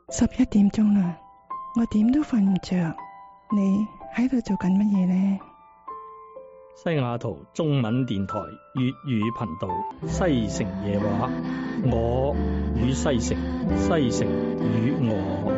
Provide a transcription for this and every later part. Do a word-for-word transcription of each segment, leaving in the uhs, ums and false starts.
十一點鐘啦，我點都瞓唔着。你喺度做緊乜嘢呢？ 西雅圖中文電台粵語頻道西城夜話，我與西城，西城與我。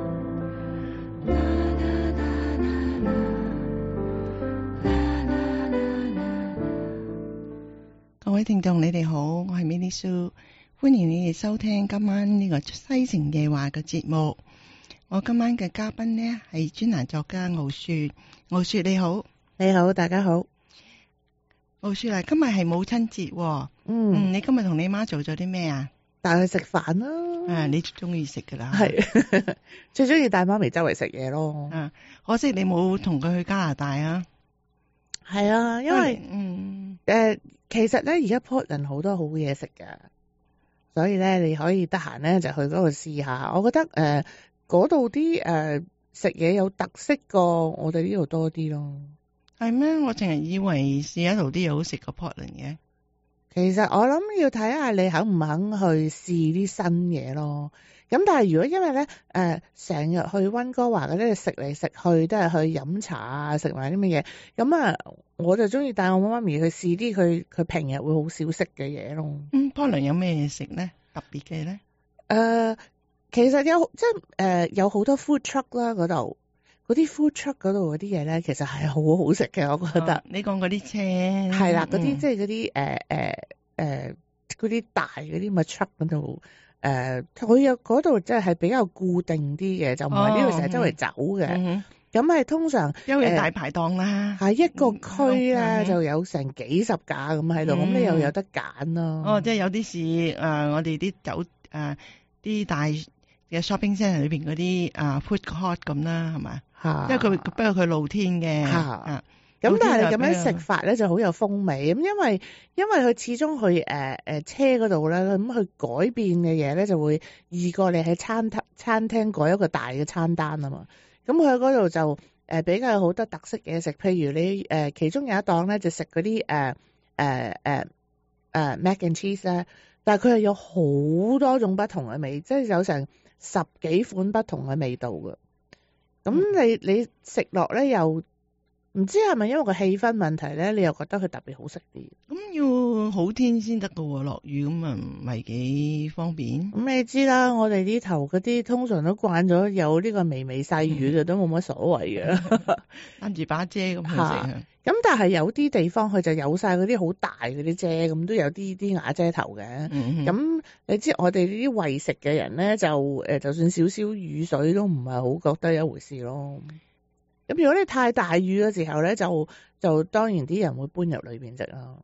各位聽眾，你哋好，我係 Milly Sue，歡迎你哋收聽今晚呢個西城夜話嘅節目。我今晚嘅嘉賓呢係專欄作家奧雪。奧雪你好。 你好，大家好。 奧雪啊，今日係母親節。 嗯， 嗯，你今日同你媽做咗啲咩啊？ 帶佢食飯啦。 啊，你中意食噶啦。 係最中意帶媽咪周圍食嘢咯。 啊，可惜你冇同佢去加拿大啊。 係啊，因為嗯誒、呃，其實咧而家 Portland 好多好嘢食噶，所以咧你可以得閒咧就去嗰度試下。我覺得誒嗰度啲誒食嘢有特色過我哋呢度多啲咯。 係咩？我淨係以為試一度啲嘢好食過 Portland 嘅。 其實我諗要睇下你肯唔肯去試啲新嘢咯。咁但係如果因為咧誒成日去溫哥華嗰啲食嚟食去都係去飲茶啊，食埋啲乜嘢，咁啊我就中意帶我媽咪去試啲佢佢平日會好少食嘅嘢咯。 嗯 Portland 有咩食咧？特別嘅咧？ 誒、呃，其實有即係誒、呃、有好多 food truck 啦，嗰度嗰啲 food truck 嗰度嗰啲嘢咧，其實係好好食嘅，我覺得。 哦、你講嗰啲車係啦，嗰啲、 嗯、 即係嗰啲誒誒誒嗰啲大嗰啲咪 truck 嗰度誒，佢有嗰度即係係比較固定啲嘅，就唔係呢度成日周圍走嘅。 嗯咁係通常因為大排檔啦， 喺、呃、一個區咧、 嗯、 就有成幾十架咁喺度，咁、嗯、你又有得揀咯。 哦，即係有啲似誒我哋啲酒誒啲大嘅 shopping centre 裏邊嗰啲啊 food court 咁啦，係咪？ 嚇， 因為佢不過佢露天嘅嚇。 啊咁但係你咁樣食法咧就好有風味，咁因為因為佢始終去誒誒、呃、車嗰度咧，咁佢改變嘅嘢咧就會易過你喺餐廳餐廳改一個大嘅餐單啊嘛。咁佢喺嗰度就誒、呃、比較好多特色嘢食，譬如你誒、呃、其中有一檔咧就食嗰啲誒誒誒誒 mac and cheese 咧，但係佢係有好多種不同嘅味，即係有成十幾款不同嘅味道嘅。咁你你食落咧又〜唔知係咪因為個氣氛問題咧，你又覺得佢特別好食啲？ 咁要好天先得㗎喎，落雨咁啊唔係幾方便。 咁你知啦，我哋呢頭嗰啲通常都慣咗有呢個微微細雨嘅，嗯、都冇乜所謂嘅， 攬住把遮咁去食。 咁但係有啲地方佢就有晒嗰啲好大嗰啲遮，咁都有啲啲瓦遮頭嘅。咁、嗯、哼你知我哋呢啲為食嘅人咧，就誒就算少少雨水都唔係好覺得一回事咯。咁如果你太大雨嘅時候咧，就就當然啲人會搬入裏邊食咯。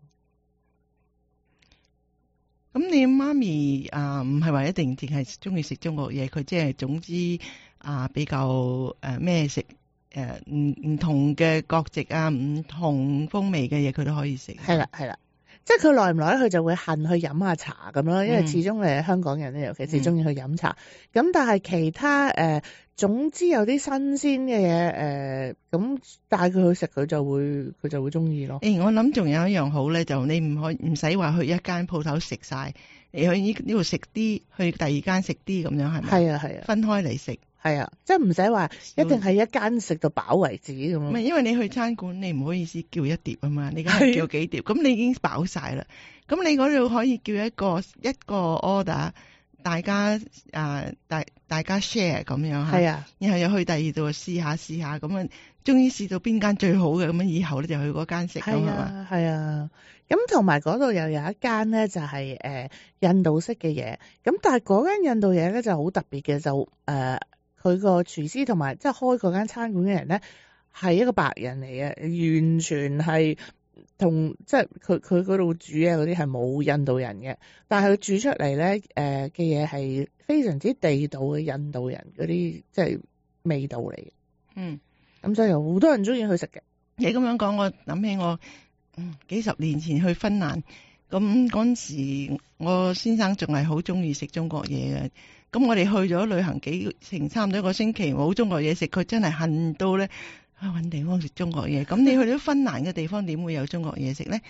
咁你媽咪啊，唔係話一定淨係中意食中國嘢，佢即係總之啊比較誒咩食誒唔唔同嘅國籍啊，唔同風味嘅嘢佢都可以食。 係啦係啦，即係佢耐唔耐佢就會恨去飲下茶咁咯，因為始終你係香港人咧，尤其是中意去飲茶。咁、嗯、但係其他誒。呃總之有啲新鮮嘅嘢，誒咁帶佢去食，佢就會佢就會中意咯。 誒、欸，我諗仲有一樣好咧，就你唔可唔使話去一間鋪頭食晒，你去呢呢度食啲，去第二間食啲咁樣係咪？係啊係啊， 分開嚟食。係啊，即係唔使話一定係一間食到飽為止咁咯。 唔係，因為你去餐館你唔好意思叫一碟啊嘛，你梗係叫幾碟，咁你已經飽晒啦。咁你嗰度可以叫一個一個 order。大家啊，大大家 share 咁樣嚇， 啊， 然後又去第二度試下試下咁啊，終於試到邊間最好嘅咁樣，以後咧就去嗰間食咁係嘛？係啊，咁同埋嗰度又有一間咧就係、是、誒、呃、印度式嘅嘢，咁但係嗰間印度嘢咧就好特別嘅，就誒佢個廚師同埋即係開嗰間餐館嘅人咧係一個白人嚟嘅，完全係。同即係佢佢嗰度煮嘅嗰啲係冇印度人嘅，但係佢煮出嚟咧誒嘅嘢係非常之地道嘅印度人嗰啲即係味道嚟嘅。嗯，咁所以有好多人中意去食嘅。 你咁樣講，我諗起我嗯幾十年前去芬蘭，咁嗰陣時我先生仲係好中意食中國嘢嘅。咁我哋去咗旅行幾成差唔多一個星期冇中國嘢食，佢真係恨到咧。啊，搵地方食中國嘢，咁你去到芬蘭嘅地方點會有中國嘢食咧？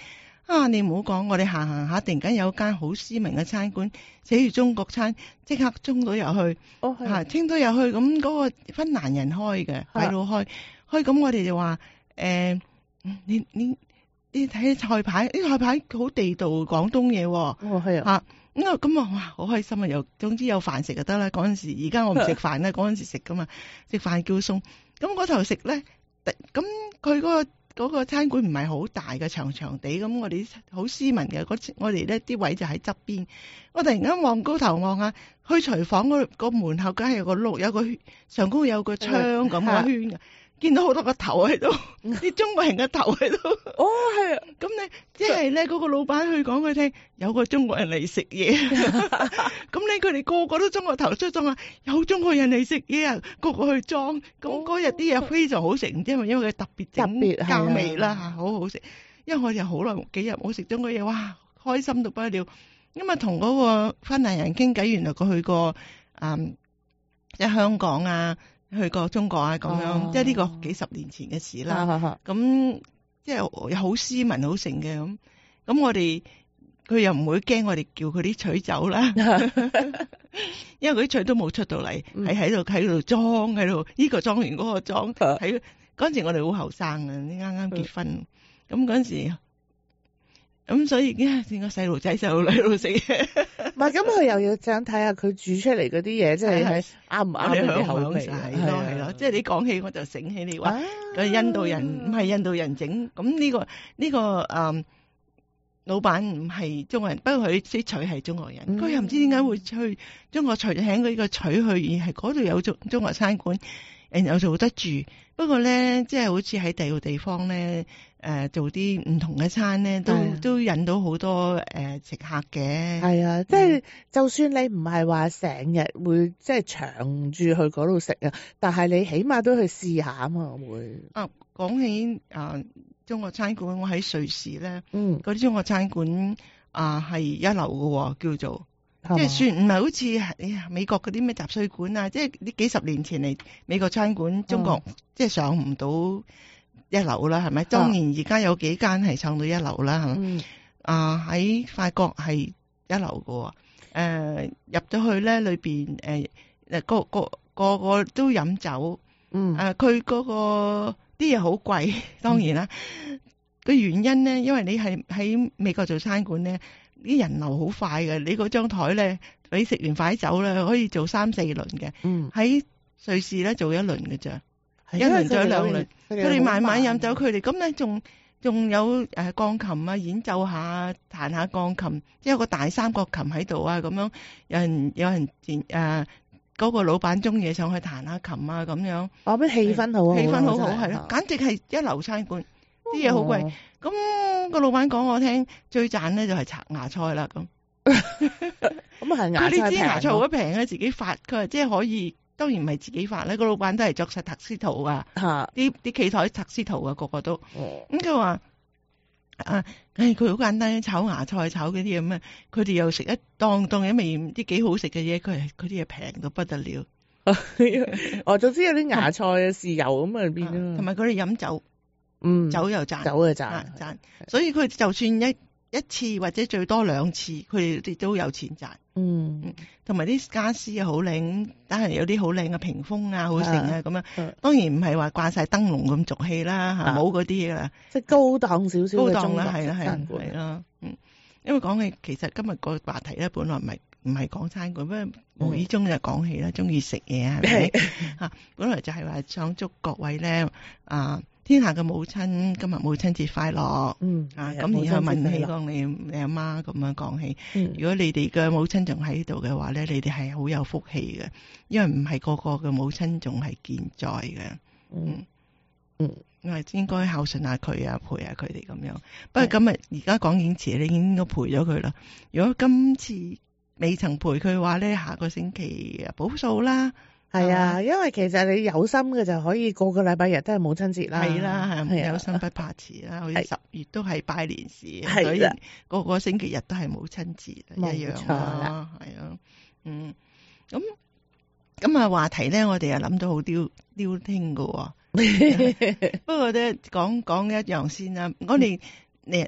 啊，你唔好講，我哋行行下，突然間有間好斯文嘅餐館，寫住中國餐，即刻衝到入去， 哦係嚇，衝到入去，咁嗰個芬蘭人開嘅，喺度開，開咁我哋就話，誒，你你你睇菜牌，啲菜牌好地道廣東嘢喎， 哦係啊， 嚇。咁啊，咁啊，哇，好開心啊！又總之有飯食就得啦。嗰陣時，而家我唔食飯啦，嗰陣時食噶嘛，食飯叫餸。咁嗰頭食咧，咁佢嗰個嗰個餐館唔係好大嘅，長長地。咁我哋好斯文嘅，我哋咧啲位就喺側邊。我突然間望高頭望下，去廚房嗰個門口，梗係有個碌，有個上高有個窗咁個圈嘅。見到好多個頭喺度，啲中國人嘅頭喺度。 哦，係啊。 咁咧，即係咧，嗰個老闆去講佢聽，有個中國人嚟食嘢。咁咧，佢哋個個都中國頭出咗啊，有中國人嚟食嘢啊，個個去裝。咁嗰日啲嘢非常好食，唔知係咪因為佢特別整加味啦嚇，好好食。因為我哋好耐幾日冇食中國嘢，哇，開心到不得了。因為同嗰個芬蘭人傾偈，原來佢去過嗯，即係香港啊。去過中國啊，咁樣，哦、即係呢個幾十年前嘅事啦。咁即係好斯文好盛嘅咁。咁我哋佢又唔會驚我哋叫佢啲鎚走啦，因為佢啲鎚都冇出到嚟，係喺度喺度裝喺度，呢個裝完嗰個裝。喺嗰陣時我哋好後生啊，啱啱結婚。咁嗰陣時。咁所以已經係見個細路仔細路女喺度食嘢， 唔係咁佢又要想睇下佢煮出嚟嗰啲嘢，即係啱唔啱你哋口味，係咯係咯。即係你講起我就醒起你話，個印度人唔係印度人整，咁呢個呢個誒老闆唔係中國人，不過佢啲鎚係中國人，佢又唔知點解會去中國鎚請佢呢個鎚去，而係嗰度有中中國餐館，然後做得住。不過咧，即係好似喺第二個地方咧，誒、呃、做啲唔同嘅餐咧，都都引到好多誒、呃、食客嘅。係啊， 即係、嗯、就算你唔係話成日會即係長住去嗰度食啊，但係你起碼都去試下啊嘛，會。啊， 講起啊、呃、中國餐館，我喺瑞士咧， 嗯， 嗰啲中國餐館啊係、呃、一流嘅，叫做。即係算唔係好似哎呀美國嗰啲咩雜碎館啊，即係呢幾十年前嚟美國餐館，中國、嗯、即係上唔到一流啦，係咪？當然而家有幾間係上到一流啦，係咪？嗯、啊喺法國係一流嘅，誒、呃、入咗去咧裏邊誒誒個個個個都飲酒，嗯誒佢嗰個啲嘢好貴，當然啦。個、嗯、原因咧，因為你係喺美國做餐館咧。啲人流好快嘅，你嗰張台咧，你食完快走咧，可以做三四輪嘅。嗯，喺瑞士咧做一輪嘅咋，一輪再兩輪。佢哋慢慢飲酒，佢哋咁咧仲仲有誒鋼琴啊，演奏下，彈下鋼琴，即係有個大三角琴喺度啊，咁樣有人有人誒嗰、嗰個老闆中意上去彈下琴啊，咁樣。 哦，咩氣氛好， 氣氛好好係咯，簡直係一流餐館。啲嘢好貴，咁、那個老闆講我聽，最賺咧就係搽芽菜啦咁。 咁啊係芽菜平， 佢啲芽菜好平嘅，自己發，佢話即係可以，當然唔係自己發咧。個老闆都係着晒特斯圖啊，啲啲企台特斯圖啊，個個都。咁佢話啊，唉，佢好簡單，炒芽菜，炒嗰啲咁啊，佢哋又食一當當一味啲幾好食嘅嘢，佢係佢啲嘢平到不得了。 哦，總之有啲芽菜啊，豉油咁啊變咗。 同埋佢哋飲酒。 嗯， 酒又賺， 酒又賺， 賺、啊，所以佢就算一一次或者最多兩次，佢哋都有錢賺。嗯，同埋啲家私又好靚，但係有啲好靚嘅屏風啊，好盛啊咁樣。當然唔係話掛晒燈籠咁俗氣啦，冇嗰啲嘢啦， 即係高檔少少嘅中國係啦係係啦，嗯，因為講起其實今日個話題咧，本來唔係唔係講餐館，不過無意中就講起啦，中意食嘢係咪？吓，本來就係話想祝各位咧啊。天下嘅母親今日母親節快樂，嗯啊，咁然後問起講你你阿媽咁樣講起，嗯、如果你哋嘅母親仲喺度嘅話咧，你哋係好有福氣嘅，因為唔係個個嘅母親仲係健在嘅，嗯嗯，我係應該孝順下佢啊，陪下佢哋咁樣。不過今日而家講演詞，你應該陪咗佢啦。如果今次未曾陪佢嘅話咧，下個星期補數啦。 係啊，因為其實你有心嘅就可以個個禮拜日都係母親節啦。 係啦，係有心不怕遲啦。好似十月都係拜年時，所以個個星期日都係母親節一樣啦。係啊，嗯，咁咁啊話題咧，我哋又諗到好刁刁聽噶。不過咧，講講一樣先啦。我哋誒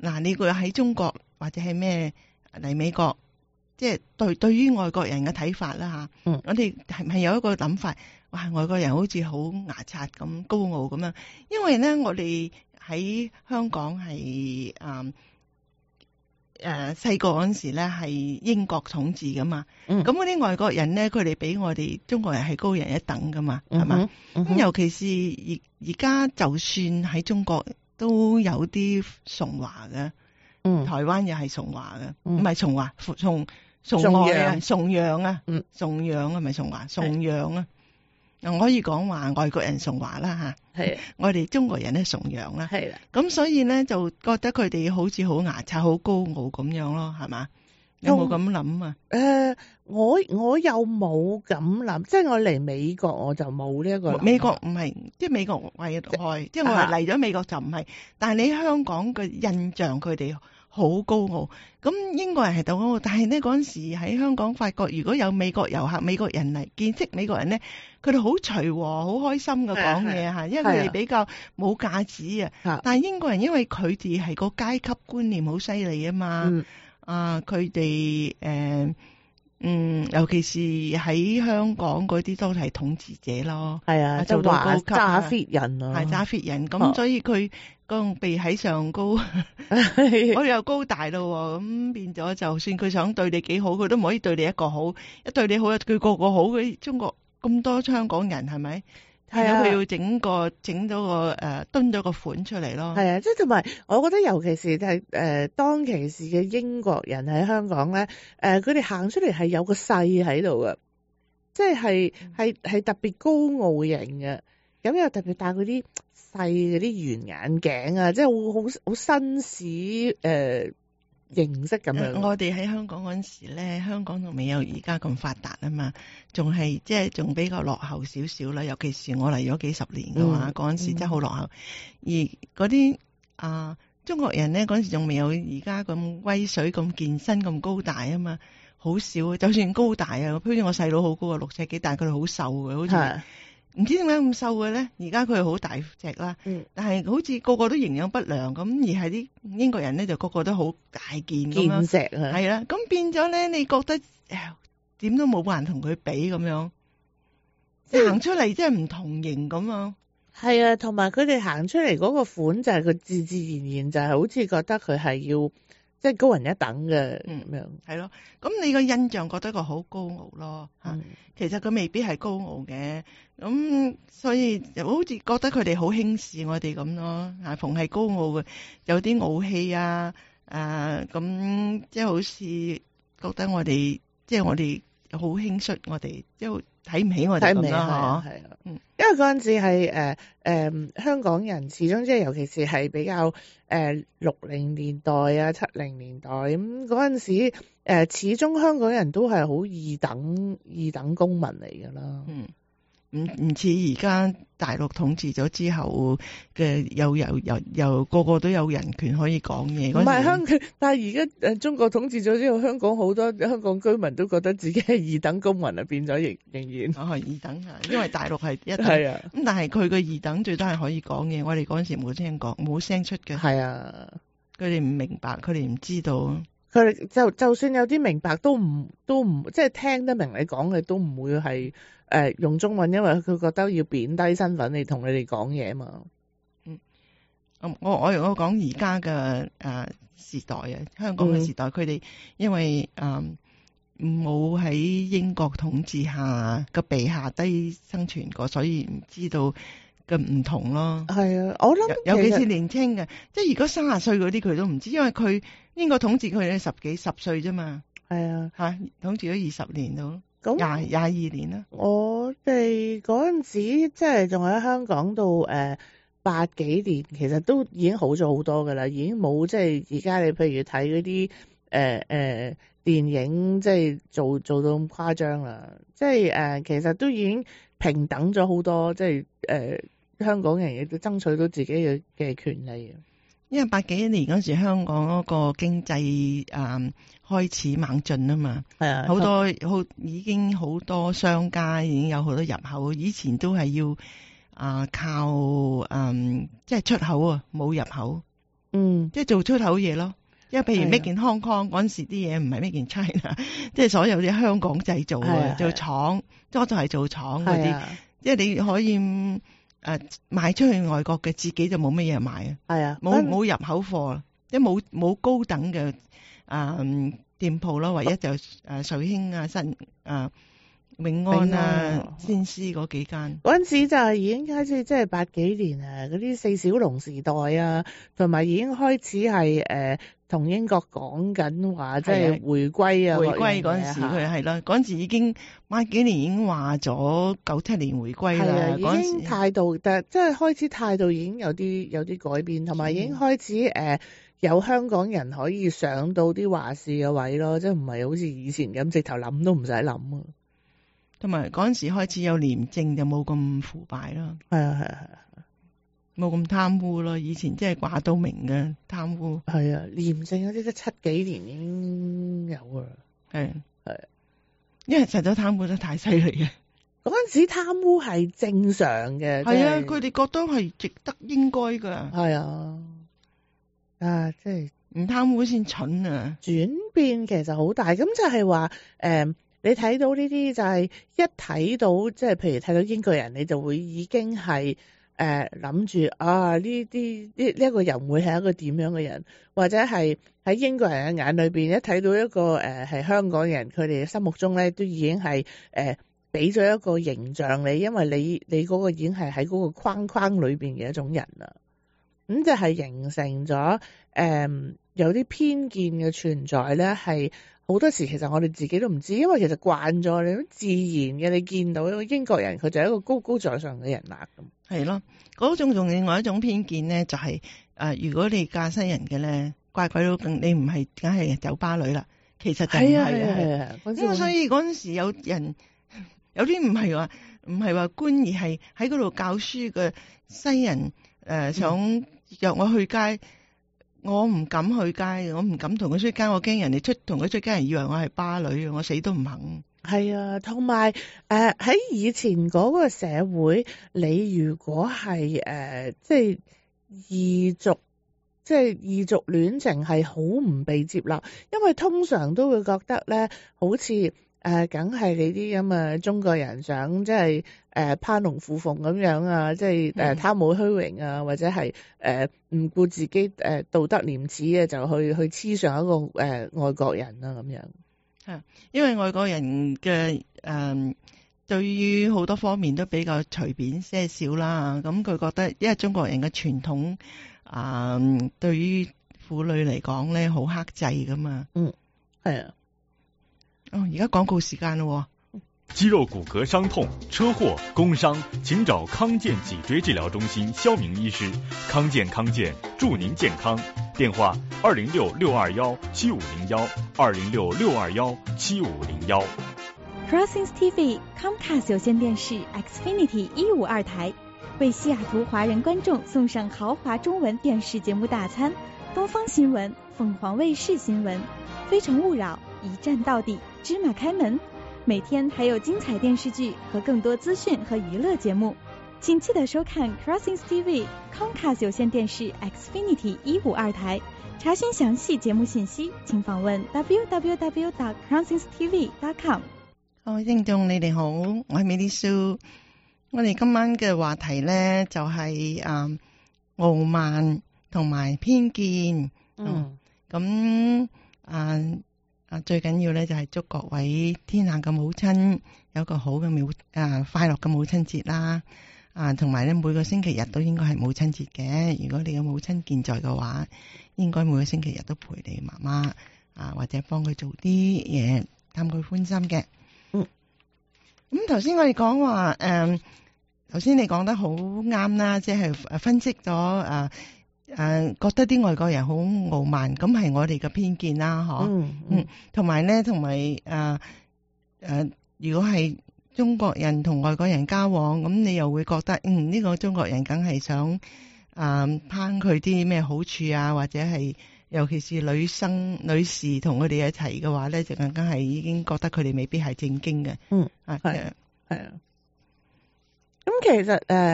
嗱，你個喺中國或者係咩嚟美國，即係對對於外國人嘅睇法啦吓。 嗯， 我哋係咪有一個諗法？哇，外國人好似好牙刷咁高傲咁樣，因為咧我哋喺香港係誒誒細個嗰陣時咧係英國統治噶嘛。 嗯， 咁嗰啲外國人咧，佢哋比我哋中國人係高人一等噶嘛，係嘛？ 嗯哼，嗯哼， 咁尤其是而而家就算喺中國都有啲崇華嘅。 嗯， 台灣又係崇華嘅， 嗯唔係崇華，崇崇崇愛啊， 洋崇洋啊， 嗯， 崇洋啊，唔係崇華，崇洋啊。嗱，我可以講話外國人崇華啦吓， 係我哋中國人咧崇洋啦。 係啦， 咁所以咧就覺得佢哋好似好牙刷、好高傲咁樣咯，係嘛？有冇咁諗啊？ 誒、呃，我我又冇咁諗，即係我嚟美國我就冇呢一個諗法。 美國唔係，即係美國為外，即係我係嚟咗美國就唔係。但係你香港嘅印象，佢哋好高傲。咁英國人係鬥高傲，但係呢嗰陣時喺香港發覺，如果有美國遊客、美國人嚟見識美國人咧，佢哋好隨和、好開心嘅講嘢嚇，因為佢哋比較冇架子啊。但係英國人因為佢哋係個階級觀念好犀利啊嘛。 嗯啊！佢哋誒嗯，尤其是喺香港嗰啲都係統治者咯， 係啊， 做到高級揸 fit 人啊， 係揸 fit 人，咁、 哦、 所以佢個鼻喺上高，我哋又高大咯，咁變咗就算佢想對你幾好，佢都唔可以對你一個好，一對你好，佢個個好。佢中國咁多香港人係咪？係啊，佢要整個整咗個誒蹲咗個款出嚟咯。 係啊，即係同埋，我覺得尤其是係誒、呃、當其時嘅英國人喺香港咧，誒佢哋行出嚟係有個勢喺度嘅，即係係係係特別高傲型嘅，咁又特別戴嗰啲細嗰啲圓眼鏡啊，即係會好好紳士誒。呃形式咁樣、 呃，我哋喺香港嗰陣時咧，香港仲未有而家咁發達啊嘛，仲係即係仲比較落後少少啦。尤其是我嚟咗幾十年嘅話，嗰、嗯、陣時真係好落後。嗯、而嗰啲啊中國人咧，嗰陣時仲未有而家咁威水、咁健身、咁高大啊嘛，好少。就算高大啊，譬如我細佬好高啊，六尺幾，但係佢哋好瘦嘅，好似。唔知點解咁瘦嘅咧？而家佢好大隻啦，嗯、但係好似個個都營養不良咁，而係啲英國人咧就個個都好大件咁樣， 健碩啊， 係啦，咁變咗咧，你覺得點都冇辦法同佢比咁樣，行、嗯、出嚟即係唔同型咁啊！ 係啊，同埋佢哋行出嚟嗰個款就係佢自自然然就係好似覺得佢係要。即係高人一等嘅，嗯，咁樣係咯。咁你個印象覺得佢好高傲咯，吓、嗯，其實佢未必係高傲嘅。咁所以就好似覺得佢哋好輕視我哋咁咯。啊，逢係高傲嘅，有啲傲氣啊，誒，咁即係好似覺得我哋，即係我哋好輕率，我哋即係睇唔起我哋咁咯，係啊， 嗯，因為嗰陣時係誒誒香港人，始終即係尤其是係比較誒六零年代啊、七零年代咁嗰陣時，誒、呃、始終香港人都係好二等二等公民嚟㗎啦。 嗯，唔唔似而家大陸統治咗之後嘅，又又又又個個都有人權可以講嘢。 唔係香港，但係而家誒中國統治咗之後，香港好多香港居民都覺得自己係二等公民啊，變咗仍仍然。 哦，係二等啊，因為大陸係一等。 係啊。咁但係佢個二等最多係可以講嘢，我哋嗰陣時冇聽講，冇聲出嘅。 係啊。 佢哋唔明白，佢哋唔知道。 佢哋就就算有啲明白，都唔都唔即係聽得明你講嘅，都唔會係。誒、呃、用中文，因為佢覺得要貶低身份嚟同你哋講嘢嘛。嗯， 我我我講而家嘅誒時代啊，香港嘅時代，佢、嗯、哋因為誒冇喺英國統治下個地下低生存過，所以唔知道嘅唔同咯。係啊，我諗尤其是年輕嘅，即係如果三十歲嗰啲佢都唔知，因為佢英國統治佢哋十幾十歲啫嘛。係啊，嚇統治咗二十年到。咁廿廿二年啦，我哋嗰陣時即係仲喺香港度誒八幾年，其實都已經好咗好多噶啦，已經冇即係而家你譬如睇嗰啲誒誒電影，即係做做到咁誇張啦，即係誒、呃、其實都已經平等咗好多，即係誒、呃、香港人亦都爭取到自己嘅嘅權利。因為八幾年嗰時香港嗰個經濟誒、嗯、開始猛進啊嘛，係啊，好多好已經好多商家已經有好多入口，以前都係要啊、呃、靠誒、嗯、即係出口啊，冇入口。 嗯， 即係做出口嘢咯。因為譬如係啊 Make in Hong Kong 嗰陣時啲嘢唔係Make in China，即係所有啲香港製造係啊嘅，做廠，多數係做廠嗰啲。 係啊， 即係你可以誒、呃、賣出去外國嘅，自己就冇乜嘢賣啊， 係啊， 冇冇入口貨，即係冇冇高等嘅啊、呃、店鋪咯，唯一就誒瑞興啊、新啊、永安永安啊啊、 先施嗰幾間。 嗰陣時就係已經開始即係八幾年啊，嗰啲四小龍時代啊，同埋已經開始係誒同英國講緊話，即係回歸啊， 回歸嗰陣時各樣嘢佢係啦，嗰陣時已經晚幾年已經話咗九七年回歸係啊， 啦，嗰陣已經時態度，但即係開始態度已經有啲有啲改變，同埋已經開始誒、呃、有香港人可以上到啲話事嘅位咯，即係唔係好似以前咁直頭諗都唔使諗啊。 同埋嗰陣時開始有廉政就冇咁腐敗咯， 係啊係啊係啊， 冇咁貪污咯。以前即係掛到明嘅貪污， 係啊，廉政嗰啲都七幾年已經有㗎啦。 係係， 因為實在貪污得太犀利嘅。 嗰陣時貪污係正常嘅， 係啊， 即係佢哋覺得係值得應該㗎， 係啊，啊，即係唔貪污先蠢啊！ 轉變其實好大，咁就係話誒，你睇到呢啲就係一睇到，即係譬如睇到英國人，你就會已經係誒諗住啊呢啲呢呢一個人會係一個點樣嘅人，或者係喺英國人嘅眼裏邊一睇到一個誒係香港人，佢哋心目中咧都已經係誒俾咗一個形象你，因為你你嗰個已經係喺嗰個框框裏邊嘅一種人啦。咁就係形成咗誒、嗯、有啲偏見嘅存在咧，係好多時其實我哋自己都唔知，因為其實慣咗你都自然嘅，你見到一個英國人佢就係一個高高在上嘅人啦咁。 係咯，嗰種仲另外一種偏見咧，就係、是、誒、呃，如果你嫁西人嘅咧，怪鬼佬更你唔係梗係酒吧女啦，其實就唔係係啊係啊係係啊，嗰陣時因為所以嗰陣時有人有啲唔係話唔係話官，而係喺嗰度教書嘅西人誒、呃、想約我去街，我唔敢去街，我唔敢同佢出街，我驚人哋出同佢出街人以為我係巴女，我死都唔肯。 係啊，同埋誒喺以前嗰個社會，你如果係誒、呃、即係異族，即係異族戀情係好唔被接納，因為通常都會覺得咧，好似誒梗係你啲咁嘅中國人想即係誒攀龍附鳳咁樣啊，即係誒貪慕虛榮啊，或者係誒唔顧自己誒、呃、道德廉恥嘅，就去去黐上一個誒、呃、外國人啊咁樣。 係，因為外國人嘅誒、呃，對於好多方面都比較隨便些少啦。咁佢覺得，因為中國人嘅傳統啊、呃，對於婦女嚟講咧，好克制噶嘛。 嗯，係啊。 哦，而家廣告時間咯。 肌肉骨骼傷痛、車禍、工傷，請找康健脊椎治療中心肖明醫師。康健康健，祝您健康。電話二零六六二幺七五零幺，二零六六二幺七五零幺。 Crossings T V Comcast 有線電視 Xfinity 一五二台，為西雅圖華人觀眾送上豪華中文電視節目大餐：東方新聞、鳳凰衛視新聞、非誠勿擾、一站到底、芝麻開門。每天還有精彩電視劇和更多資訊和娛樂節目，請記得收看 Crossings T V Comcast 有線電視 Xfinity 一五二台。查詢詳細節目信息，請訪問 w w w dot crossings t v dot com。 各位聽眾，你哋好，我係美麗蘇。我哋今晚嘅話題咧就係、是、誒、嗯、傲慢同埋偏見。 嗯， 咁啊啊最緊要咧就係祝各位天下嘅母親有個好嘅母啊快樂嘅母親節啦。啊，同埋咧每個星期日都應該係母親節嘅。如果你嘅母親健在嘅話，應該每個星期日都陪你媽媽啊，或者幫佢做啲嘢氹佢歡心嘅。 嗯， 咁頭先我哋講話誒，頭先你講得好啱啦，即係誒分析咗誒誒，覺得啲外國人好傲慢，咁係我哋嘅偏見啦，嗬。 嗯嗯，同埋咧，同埋誒誒，如果係中國人同外國人交往，咁你又會覺得嗯呢個中國人梗係想啊攀佢啲咩好處啊，或者係尤其是女生女士同佢哋一齊嘅話咧，就更加係已經覺得佢哋未必係正經嘅。 嗯， 啊係係啊。咁其實誒呢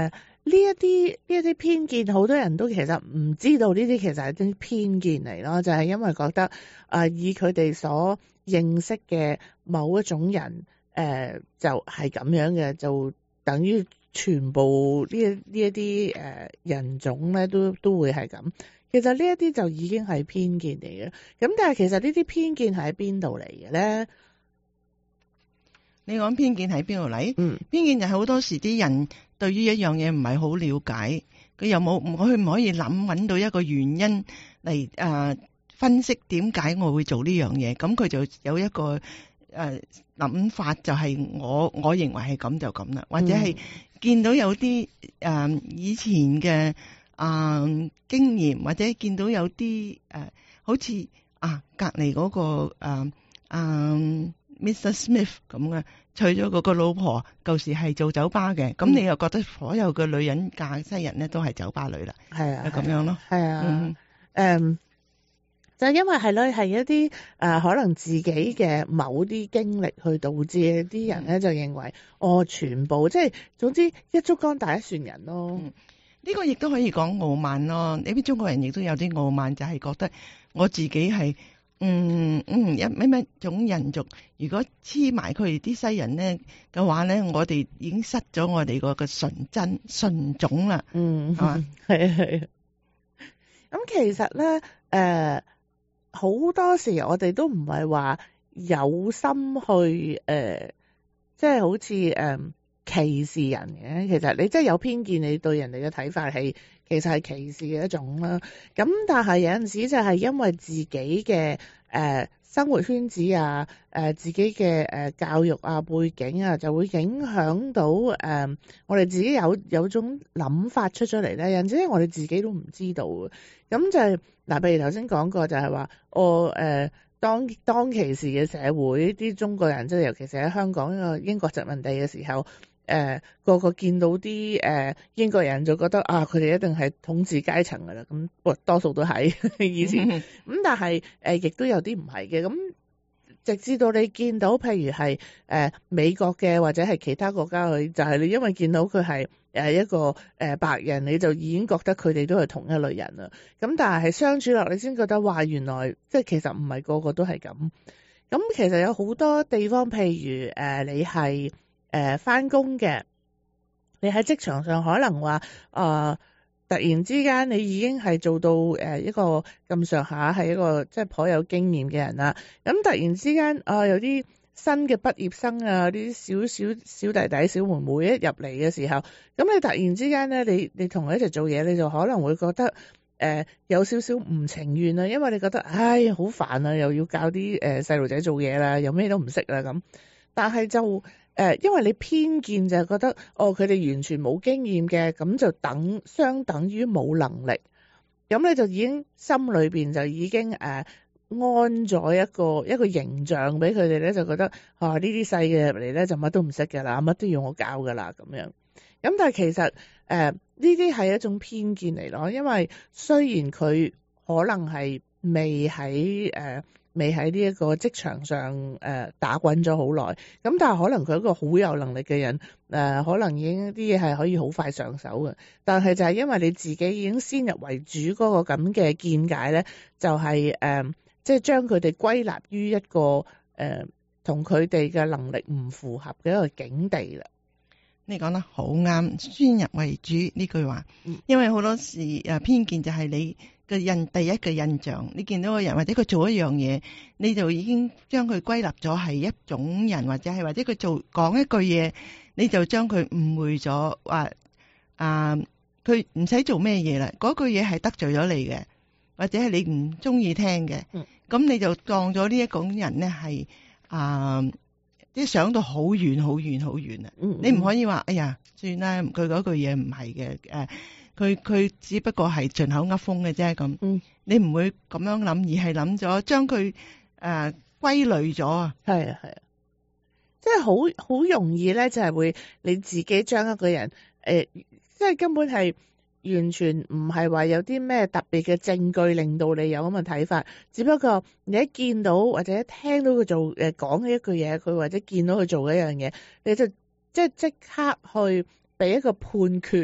一啲呢一啲偏見，好多人都其實唔知道呢啲其實係啲偏見嚟咯，就係、是、因為覺得啊、呃，以佢哋所認識嘅某一種人，誒、呃、就係、是、咁樣嘅，就等於全部呢一呢一啲誒人種咧都都會係咁。其實呢一啲就已經係偏見嚟嘅。咁但係其實呢啲偏見係喺邊度嚟嘅咧？ 你講偏見喺邊度嚟？ 嗯， 偏見就係好多時啲人對於一樣嘢唔係好了解，佢又冇佢唔可以諗揾到一個原因嚟誒、呃、分析點解我會做呢樣嘢，咁佢就有一個誒諗、呃、法，就係我我認為係咁就咁啦，或者係見到有啲誒、呃、以前嘅啊、呃、經驗，或者見到有啲誒、呃、好似啊隔離嗰個誒啊。呃呃 Mister Smith 咁嘅，娶咗嗰個老婆，舊時係做酒吧嘅，咁、嗯、你又覺得所有嘅女人嫁西人咧都係酒吧女啦， 係啊， 咁樣咯， 係啊，誒、 嗯嗯，就因為係咯，係一啲誒、呃、可能自己嘅某啲經歷去導致啲人咧就認為，哦，全部即係總之一竹竿打一船人咯。呢、 嗯呢個亦都可以講傲慢咯，呢啲中國人亦都有啲傲慢，就係、是、覺得我自己係。嗯嗯，一咩咩種人族，如果黐埋佢哋啲西人咧嘅話咧，我哋已經失咗我哋個個純真純種啦。 嗯， 係嘛？ 係啊係啊。咁其實咧，誒、呃、好多時我哋都唔係話有心去誒、呃，即係好似誒、呃、歧視人嘅。其實你真係有偏見，你對人哋嘅睇法係。其實係歧視嘅一種啦，咁但係有陣時就係因為自己嘅誒、呃、生活圈子啊，誒、呃、自己嘅誒、呃、教育啊背景啊，就會影響到誒、呃、我哋自己有有種諗法出咗嚟咧，有陣時我哋自己都唔知道嘅。咁就係、是、嗱，譬如頭先講過就係話，我誒、呃、當當其時嘅社會，啲中國人即係尤其是喺香港呢個英國殖民地嘅時候。誒、呃、個個見到啲誒、呃、英國人就覺得啊，佢哋一定係統治階層㗎啦，咁多多數都係以前，咁但係誒亦都有啲唔係嘅，咁直至到你見到譬如係誒、呃、美國嘅或者係其他國家佢就係、是、你因為見到佢係誒一個誒、呃、白人，你就已經覺得佢哋都係同一類人啦，咁但係係相處落你先覺得話原來即係其實唔係個個都係咁，咁其實有好多地方譬如誒、呃、你係。誒返工嘅，你喺職場上可能話，誒、呃、突然之間你已經係做到誒一個咁上下係一個即係頗有經驗嘅人啦。咁突然之間啊、呃，有啲新嘅畢業生啊，啲小小小弟弟、小妹妹一入嚟嘅時候，咁你突然之間咧，你你同佢一齊做嘢，你就可能會覺得誒、呃、有少少唔情願啦，因為你覺得唉好煩啊，又要教啲誒細路仔做嘢啦，又咩都唔識啦咁，但係就誒、呃，因為你偏見就係覺得，哦，佢哋完全冇經驗嘅，咁就等相等於冇能力，咁你就已經心裏邊就已經誒、呃、安咗一個一個形象俾佢哋咧，就覺得啊呢啲細嘅入嚟咧就乜都唔識㗎啦，乜都要我教㗎啦咁樣。咁但係其實誒呢啲係一種偏見嚟咯，因為雖然佢可能係未喺誒。呃未喺呢一個職場上誒、呃、打滾咗好耐，咁但係可能佢一個好有能力嘅人誒、呃，可能已經啲嘢係可以好快上手嘅。但係就係因為你自己已經先入為主嗰個咁嘅見解咧，就係、是、誒，即、呃、係、就是、將佢哋歸納於一個誒同佢哋嘅能力唔符合嘅一個境地啦。 你講得好啱，先入為主呢句話，因為好多時誒偏見就係你嘅印第一嘅印象，你見到個人或者佢做一樣嘢，你就已經將佢歸納咗係一種人，或者係或者佢做講一句嘢，你就將佢誤會咗，話啊佢唔使做咩嘢啦，嗰句嘢係得罪咗你嘅，或者係你唔中意聽嘅，咁、嗯、你就當咗呢一種人咧係啊。即係想到好遠好遠好遠啊！嗯嗯你唔可以話哎呀，算啦，佢嗰句嘢唔係嘅，誒，佢佢只不過係盡口噏風嘅啫咁。嗯，你唔會咁樣諗，而係諗咗將佢誒歸類咗啊。係啊係啊， 即係好好容易咧，就係會你自己將一個人誒、呃，即係根本係。完全唔係話有啲咩特別嘅證據令到你有咁嘅睇法，只不過你一見到或者一聽到佢做誒講嘅一句嘢，佢或者見到佢做嘅一樣嘢，你就即係即刻去俾一個判決，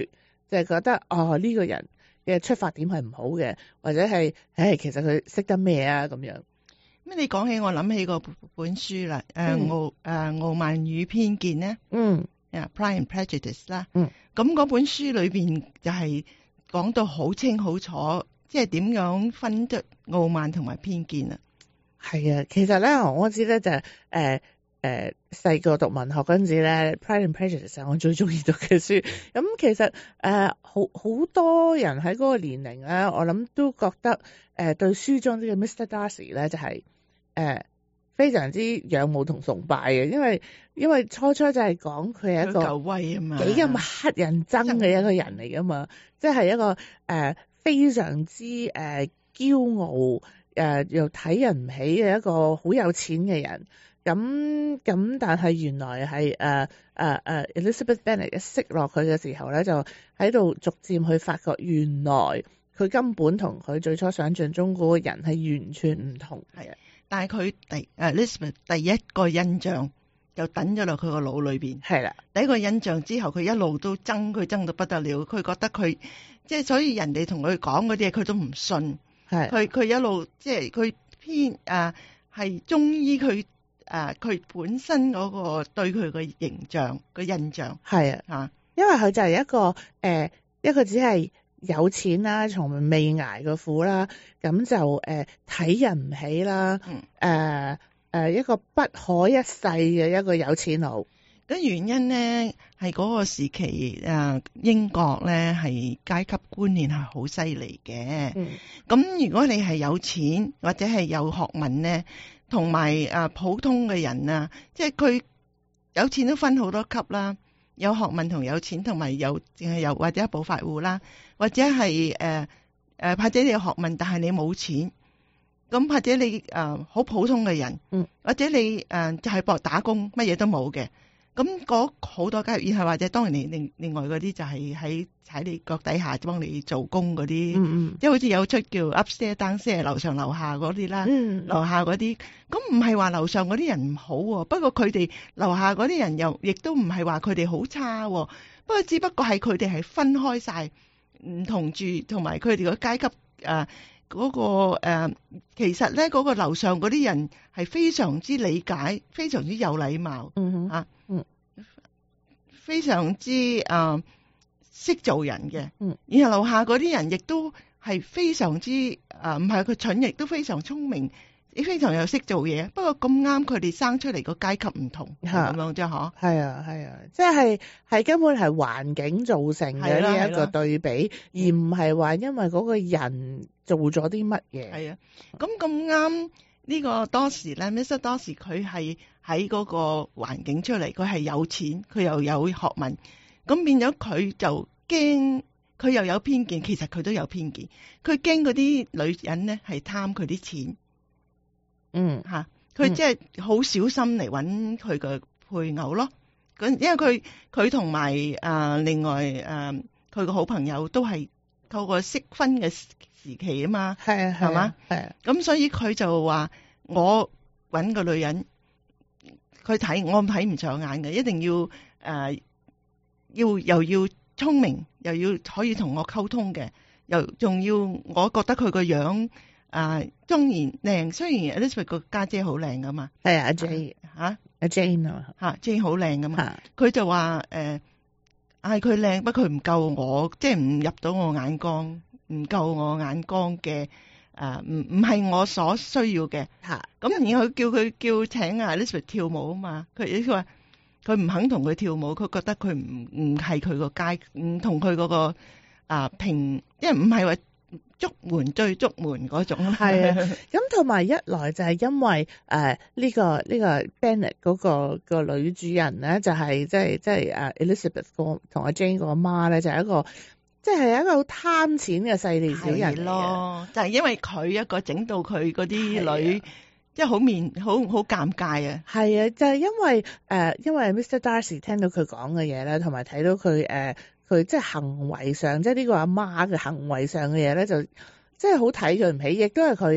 就係覺得哦呢個人嘅出發點係唔好嘅，或者係唉其實佢識得咩啊咁樣。 咁你講起我諗起個本書啦，誒、 嗯、 傲誒傲慢與偏見咧， 嗯啊 Pride and Prejudice 啦， 嗯， 咁嗰本書裏邊就係講到好清好楚，即係點樣分得傲慢同埋偏見啊。 係啊，其實咧我知咧就係誒誒細個讀文學嗰陣時咧 Pride and Prejudice 係我最中意讀嘅書。咁其實誒好好多人喺嗰個年齡咧，我諗都覺得誒、呃、對書中呢個 Mister Darcy 咧就係、是、誒、呃、非常之仰慕同崇拜嘅，因為因為初初就係講佢係一個夠威啊嘛， 幾咁乞人憎嘅一個人嚟噶嘛，即係一個誒、呃、非常之誒、呃、驕傲誒、呃、又睇人唔起嘅一個好有錢嘅人。咁咁但係原來係誒誒誒 Elizabeth Bennet 一識落佢嘅時候咧，就喺度逐漸去發覺原來佢根本同佢最初想象中嗰個人係完全唔同。 係啊，但係佢第誒 Elizabeth 第一個印象就等咗落佢個腦裏邊。 係啦， 第一個印象之後，佢一路都憎佢憎到不得了。佢覺得佢即係所以人哋同佢講嗰啲嘢，佢都唔信。 係佢佢一路即係佢偏誒係中意佢誒佢本身嗰個對佢個形象個印象係啊， 嚇， 因為佢就係一個誒、呃、一個只係有錢啦，從未捱過苦啦，咁就誒睇、呃、人唔起啦，誒、 嗯呃呃、一個不可一世嘅一個有錢佬。 咁原因咧係嗰個時期誒、呃、英國咧係階級觀念係好犀利嘅。 嗯， 咁如果你係有錢或者係有學問咧，同埋誒普通嘅人啊，即係佢有錢都分好多級啦，有學問同有錢，同埋有淨係有或者暴發戶啦，或者係誒誒或者你有學問但係你冇錢，咁或者你誒好、呃、普通嘅人， 嗯， 或者你誒、呃、就係、是、搏打工，乜嘢都冇嘅。咁嗰好多階級，然後或者當然你另另外嗰啲就係喺喺你腳底下幫你做工嗰啲， 嗯嗯， 即係好似有出叫 upstairs downstairs 樓上樓下嗰啲啦， 嗯， 樓下嗰啲，咁唔係話樓上嗰啲人唔好喎，不過佢哋樓下嗰啲人又亦都唔係話佢哋好差喎，不過只不過係佢哋係分開晒唔同住，同埋佢哋個階級誒嗰、呃嗰個、呃、其實咧嗰、嗰個樓上嗰啲人係非常之理解，非常之有禮貌， 嗯哼， 啊嗯， 非常之誒識做人嘅， 嗯， 然後樓下嗰啲人亦都係非常之誒唔係佢蠢，亦都非常聰明，非常又識做嘢。不過咁啱佢哋生出嚟個階級唔同，咁樣啫嗬。 係啊係啊，即係係根本係環境造成嘅呢一個對比，而唔係話因為嗰個人做咗啲乜嘢。 係啊，咁咁啱呢個當時咧 ，Mister Darcy 佢係喺嗰個環境出嚟，佢係有錢，佢又有學問，咁變咗佢就驚，佢又有偏見，其實佢都有偏見，佢驚嗰啲女人咧係貪佢啲錢。 嗯吓，佢即係好小心嚟揾佢嘅配偶咯。咁因為佢佢同埋誒另外誒佢個好朋友都係透過適婚嘅時期啊嘛， 係啊係嘛係啊。 咁所以佢就話我揾個女人，佢睇我睇唔上眼嘅，一定要誒、呃、要又要聰明，又要可以同我溝通嘅，又仲要我覺得佢個樣。啊，當然靚，雖然 Elizabeth 個家姐好靚噶嘛， 係啊，阿 Jane 嚇阿 Jane 啊嚇 Jane 好靚噶嘛，佢嚇就話誒，嗌佢靚，不過佢唔夠我，即係唔入到我眼光，唔夠我眼光嘅誒，唔唔係我所需要嘅嚇。 咁然後佢叫佢叫請啊 Elizabeth 跳舞啊嘛，佢佢話佢唔肯同佢跳舞，佢覺得佢唔唔係佢個階，唔同佢嗰個啊平，因為唔係話。竹門對竹門嗰種係啊，咁同埋一來就係因為誒呢、呃這個呢、這個 Bennet 嗰、那個、那個女主人咧，就係即係即係誒 Elizabeth 個同阿 Jane 個媽咧，就係、是、一個即係、就是、一個好貪錢嘅勢利小人咯，就係、是、因為佢一個整到佢嗰啲女即係好面好好尷尬啊。係啊，就係、是、因為誒、呃、因為 Mister Darcy 聽到佢講嘅嘢咧，同埋睇到佢誒。呃佢即係行為上，即係呢個阿媽嘅行為上嘅嘢咧，就即係好睇佢唔起，亦都係佢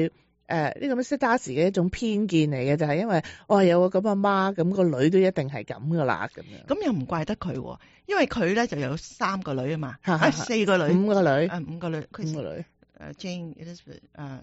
誒呢個 Mister Darcy 嘅一種偏見嚟嘅，就係、是、因為哦有個咁阿媽，咁、個女都一定係咁噶啦咁樣。 咁又唔怪得佢喎，因為佢咧就有三個女啊嘛， 哈哈啊四個女， 五個女， 誒五個女，佢五個女， 誒 Jane、Elizabeth、誒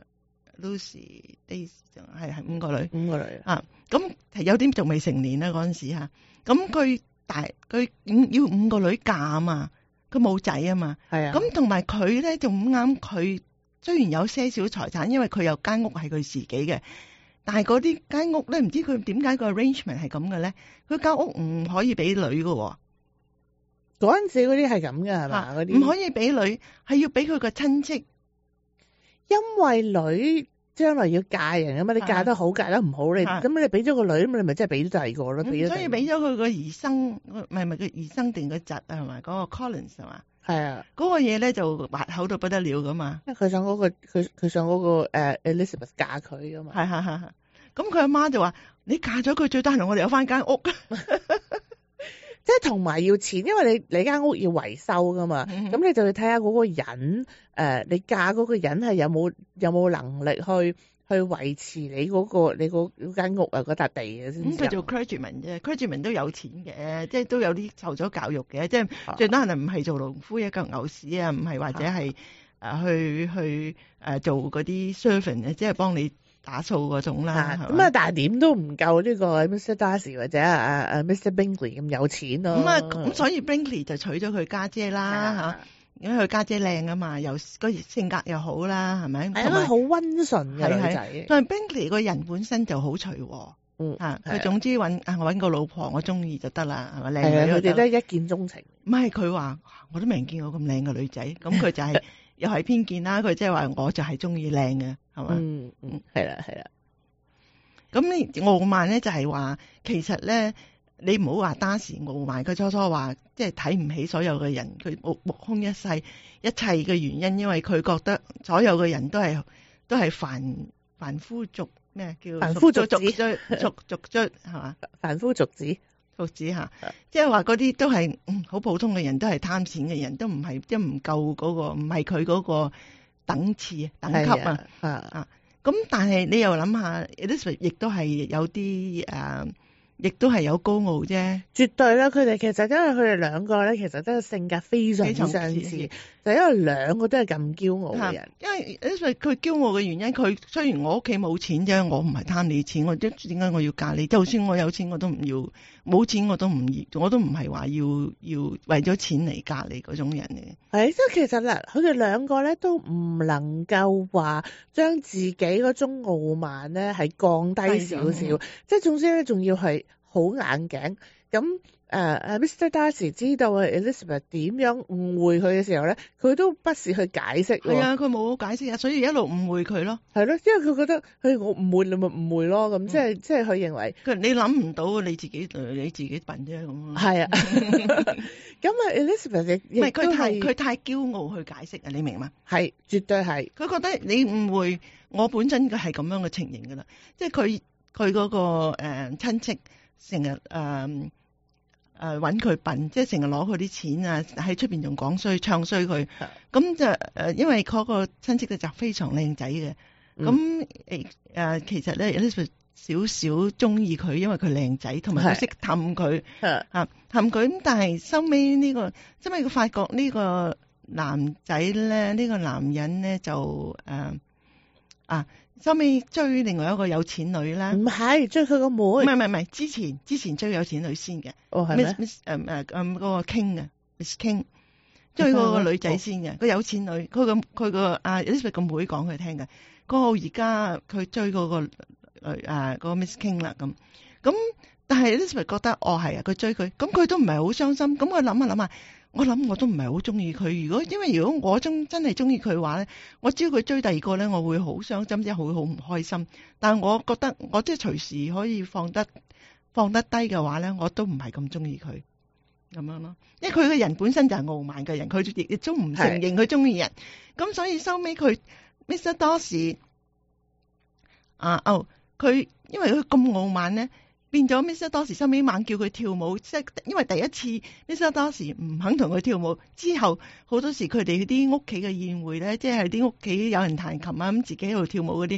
Lucy、Daisy 係係五個女。 五個女啊，咁有啲仲未成年啦嗰陣時嚇，咁佢大佢五要五個女嫁啊嘛，佢冇仔啊嘛， 係啊。 咁同埋佢咧仲啱佢，雖然有些少財產，因為佢有間屋係佢自己嘅，但係嗰啲間屋咧唔知佢點解個 arrangement 係咁嘅咧，佢間屋唔可以俾女嘅喎， 嗰陣時嗰啲係咁嘅係嘛？嗰啲唔可以俾女，係要俾佢個親戚， 因為女將來要嫁人啊嘛，你嫁得好嫁得唔好，你啊咁你俾咗個女，咁你咪真係俾咗第二個咯，俾咗第二個。 所以俾咗佢個兒生，唔係唔係佢兒生定個侄啊，係咪嗰個 Collins 係嘛？ 係啊， 嗰個嘢咧就滑口到不得了噶嘛， 因為佢想嗰、個佢佢想嗰、個、uh, Elizabeth 嫁佢噶嘛。 係係係係。咁佢阿媽就話：你嫁咗佢，最低限度我哋有翻間屋。 即係同埋要錢，因為你你間屋要維修噶嘛，咁、 嗯、 你就要睇下嗰個人誒、呃，你嫁嗰個人係有冇有冇能力去去維持你嗰、個你嗰間屋啊嗰笪地嘅先。 咁佢做 clergyman 啫 clergyman 都有錢嘅，即係都有啲受咗教育嘅，即係最多人唔係做農夫一嚿牛屎啊，唔係或者係誒去去誒做嗰啲 servant 即係幫你打掃嗰種啦。 咁啊，但係點都唔夠呢個 Mister Darcy 或者啊啊 Mister Bingley 咁有錢咯。 咁啊，咁所以 Bingley 就娶咗佢家姐啦嚇。因為佢家姐靚啊嘛，又個性格又好啦，係咪？ 係啊，好溫順嘅女仔。 但係 Bingley 個人本身就好隨和， 嗯嚇佢總之揾啊我揾個老婆我中意就得啦，係咪靚女？ 佢哋都係一見鍾情。 唔係佢話我都未見過咁靚嘅女仔，咁佢就係又係偏見啦。佢即係話我就係中意靚嘅，係嘛？ 嗯嗯，係啦係啦。 咁傲慢咧就係話其實咧。你唔好話當時傲慢，佢初初話即係睇唔起所有嘅人，佢目目空一切，一切嘅原因，因為佢覺得所有嘅人都係都係凡凡夫俗咩叫凡夫俗子俗俗卒係嘛？ 凡夫俗子俗子嚇，即係話嗰啲都係好普通嘅人，都係貪錢嘅人，都唔係即係唔夠嗰個，唔係佢嗰個等次等級啊啊！咁但係你又諗下 Elizabeth 亦都係有啲誒。亦都係有高傲啫， 絕對啦！佢哋其實因為佢哋兩個咧，其實真係性格非常之相似，就因為兩個都係咁驕傲嘅人。 因為因為佢驕傲嘅原因，佢雖然我屋企冇錢啫，我唔係貪你錢，我點解我要嫁你？就算我有錢，我都唔要；冇錢我都唔要，我都唔係話要要為咗錢嚟嫁你嗰種人嚟。 係，即係其實咧，佢哋兩個咧都唔能夠話將自己嗰種傲慢咧係降低少少，即係總之咧仲要係好硬頸。咁誒誒 Mister Darcy 知道啊 Elizabeth 點樣誤會佢嘅時候咧，佢都不時去解釋。 係啊，佢冇解釋啊，所以一路誤會佢咯。係咯，因為佢覺得佢我誤會你咪誤會咯，咁即係即係佢認為佢你諗唔到你自己你自己笨啫咁。 係啊，咁啊 Elizabeth 亦唔係佢太佢太驕傲去解釋啊，你明嘛？ 係絕對係。 佢覺得你誤會我本身嘅係咁樣嘅情形㗎啦，即係佢佢嗰個誒、呃、親戚成日誒。呃誒揾佢笨，即係成日攞佢啲錢啊！喺出邊仲講衰、唱衰佢，咁就誒，因為嗰個親戚咧就非常靚仔嘅，咁誒誒，其實咧 Elizabeth 少少中意佢，因為佢靚仔，同埋佢識氹佢嚇氹佢。咁但係收尾呢個，因為佢發覺呢個男仔咧，呢、呢個男人咧就誒、呃、啊。收尾追另外一個有錢女啦， 唔係追佢個妹， 唔係唔係唔係，之前之前追有錢女先嘅， 哦係咩 ？Miss Miss 誒誒誒嗰個 King 啊 ，Miss King 追嗰個女仔先嘅，個有錢女，佢個佢個阿 Elizabeth 個妹講佢聽嘅，嗰個而家佢追嗰個女誒嗰個 Miss King 啦咁，咁但係 Elizabeth 覺得哦係啊，佢追佢，咁佢都唔係好傷心，咁佢諗下諗下。我諗我都唔係好中意佢，如果因為如果我中真係中意佢嘅話咧，我只要佢追第二個咧，我會好傷心，即係會好唔開心。但係我覺得我即係隨時可以放得放得低嘅話咧，我都唔係咁中意佢咁樣咯。因為佢嘅人本身就係傲慢嘅人，佢亦亦都唔承認佢中意人。咁所以收尾佢 Mister Darcy 啊哦，佢因為佢咁傲慢咧。變咗 Mister Darcy 收尾猛叫佢跳舞，即係因為第一次 Mister Darcy 唔肯同佢跳舞，之後好多時佢哋啲屋企嘅宴會咧，即係啲屋企有人彈琴啊，咁自己喺度跳舞嗰啲，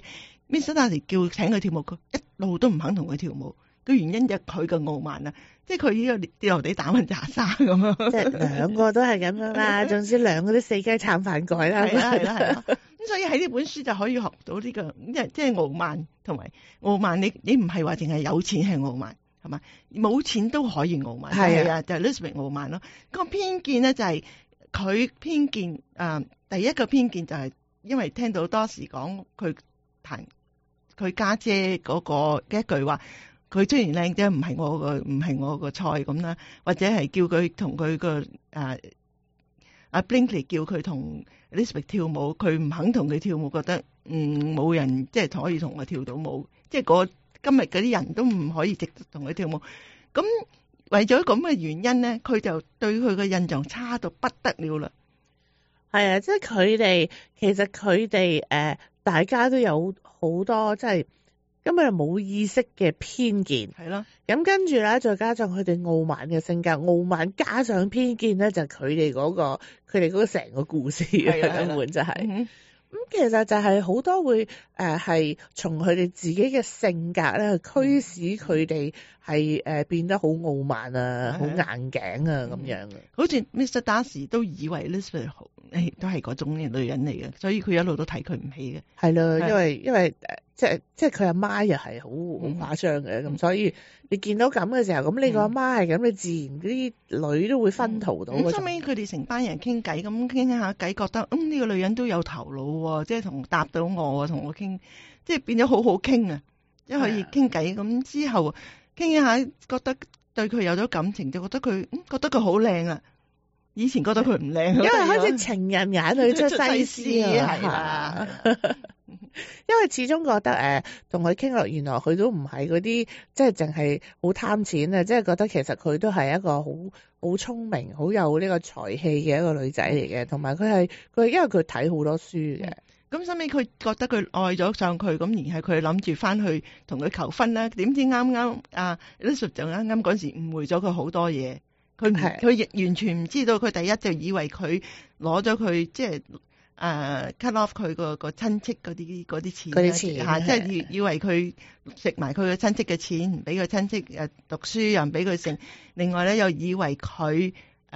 Mister Darcy 叫請佢跳舞，佢一路都唔肯同佢跳舞。個原因就係佢嘅傲慢啊，即係佢呢個跌落地打混渣沙咁樣。 即係兩個都係咁樣啦，總之兩個都死雞撐飯蓋啦。 係啦係啦係啦。咁所以喺呢本書就可以學到呢、這個，即係即係傲慢同埋傲慢你。你你唔係話淨係有錢係傲慢係嘛？冇錢都可以傲慢。係啊，就係 Elizabeth 傲慢咯。個偏見咧就係、是、佢偏見啊、呃。第一個偏見就係因為聽到多時講佢彈佢家姐嗰個嘅一句話。佢雖然靚啫，唔係我個唔係我個菜咁啦，或者係叫佢同佢個誒阿 Blinkley 叫佢同 Elizabeth 跳舞，佢唔肯同佢跳舞，覺得嗯冇人即係可以同我跳到舞，即係嗰今日嗰啲人都唔可以值得同佢跳舞。咁為咗咁嘅原因咧，佢就對佢嘅印象差到不得了啦。 係啊，即係佢哋其實佢哋誒大家都有好多即係。根本就冇意識嘅偏見，係咯。咁跟住咧，再加上佢哋傲慢嘅性格，傲慢加上偏見咧，就係佢哋嗰個佢哋嗰個成個故事嘅根本就係、是。咁、嗯、其實就係好多會誒係從佢哋自己嘅性格咧，驅使佢哋係誒變得好傲慢啊，好硬頸啊咁樣嘅。 好似 Mister Darcy 都以為 Elizabeth 誒都係嗰種女人嚟嘅，所以佢一路都睇佢唔起嘅。係咯， 因為因為誒。即係即係佢阿媽又係好好誇張嘅，咁、嗯、所以你見到咁嘅時候，咁、嗯、你個阿媽係咁，你自然嗰啲女都會分途到。咁後尾佢哋成班人傾偈，咁傾下偈，覺得嗯呢、呢個女人都有頭腦喎，即係同答到我，同我傾，即係變咗好好傾啊，即係可以傾偈。咁之後傾一下，覺得對佢有咗感情，就覺得佢、嗯、覺得佢好靚啊。以前覺得佢唔靚，因為好似情人眼裏出西施啊，係啦。因為始終覺得誒，同佢傾落，原來佢都唔係嗰啲，即係淨係好貪錢啊！即係覺得其實佢都係一個好好聰明、好有呢個才氣嘅一個女仔嚟嘅，同埋佢係佢，因為佢睇好多書嘅。咁收尾佢覺得佢愛咗上佢，咁而係佢諗住翻去同佢求婚啦。點知啱啱啊 Elizabeth 就啱啱嗰時誤會咗佢好多嘢。佢佢亦完全唔知道，佢第一就以為佢攞咗佢即係誒 cut off 佢個個親戚嗰啲嗰啲錢，嗰啲錢嚇，即係以以為佢食埋佢個親戚嘅錢，唔俾個親戚誒讀書，又唔俾佢食。另外咧又以為佢誒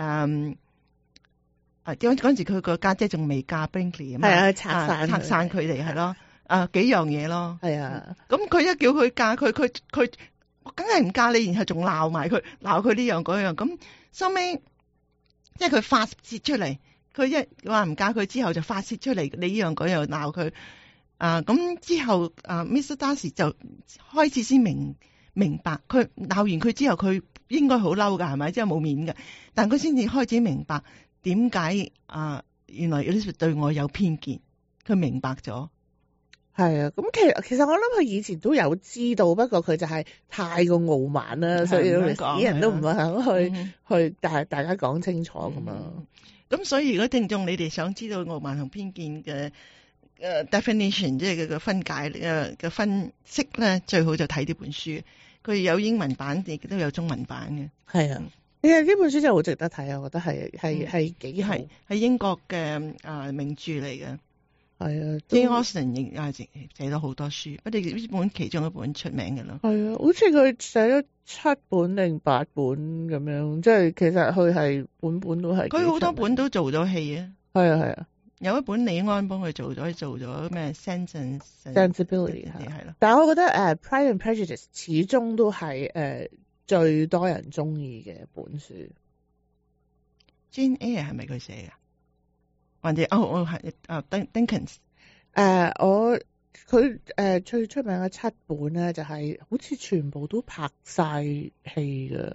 啊，嗰嗰陣時佢個家姐仲未嫁 Brinkley 啊嘛，係啊，拆散拆散佢哋係咯，啊幾樣嘢咯，係啊。咁佢一叫佢嫁佢，佢佢。我梗係唔嫁你，然後仲鬧埋佢，鬧佢呢樣嗰樣，咁收尾即係佢發泄出嚟，佢一話唔嫁佢之後就發泄出嚟，你呢樣嗰樣鬧佢，啊咁之後啊 Mister Darcy 就開始先明明白，佢鬧完佢之後佢應該好嬲噶，係咪？即係冇面嘅，但佢先至開始明白點解啊，原來 Elizabeth 對我有偏見，佢明白咗。係啊，咁其實其實我諗佢以前都有知道，不過佢就係太過傲慢啦，所以啲人都唔肯去、嗯、去大大家講清楚咁樣。咁、嗯、所以如果聽眾你哋想知道傲慢同偏見嘅誒 definition， 即係佢嘅分解誒嘅分析咧，最好就睇呢本書。佢有英文版，亦都有中文版嘅。係啊，其實呢本書真係好值得睇啊！我覺得係係係幾係係英國嘅啊名著嚟嘅。係啊 Jane Austen 亦啊寫咗好多書，不過呢本其中一本出名嘅咯。係啊，好似佢寫咗七本定八本咁樣，即係其實佢係本本都係。佢好多本都做咗戲啊。係啊係啊，有一本李安幫佢做咗做咗咩 Sense and Sensibility 係咯。但係我覺得誒、uh, Pride and Prejudice 始終都係誒、uh, 最多人中意嘅本書。Jane Eyre 係咪佢寫㗎？或者哦，我係啊 Dickens 誒，我佢誒最出名嘅七本咧，就係、是、好似全部都拍晒戲㗎。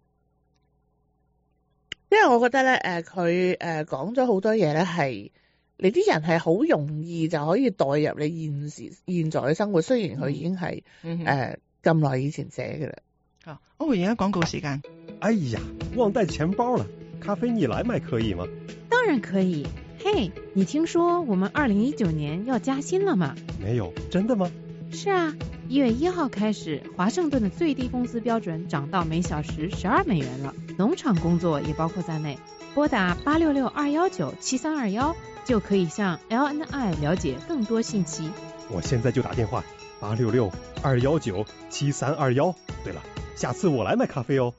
因為我覺得咧，誒佢誒講咗好多嘢咧，係你啲人係好容易就可以代入你現時現在嘅生活。雖然佢已經係誒咁耐以前寫嘅啦。啊，我而家廣告時間。 哎呀，忘帶錢包了，咖啡你來買可以嗎？ 當然可以。嘿，你聽說我們二零一九年要加薪了嗎？ 沒有，真的嗎？ 是啊，一月一號開始，華盛頓的最低工資標準漲到每小時十二美元了，農場工作也包括在內。 拨打八六六二幺九七三二幺就可以向 L N I 了解更多信息。 我现在就打电话，八六六二幺九七三二幺。对了，下次我来买咖啡哦。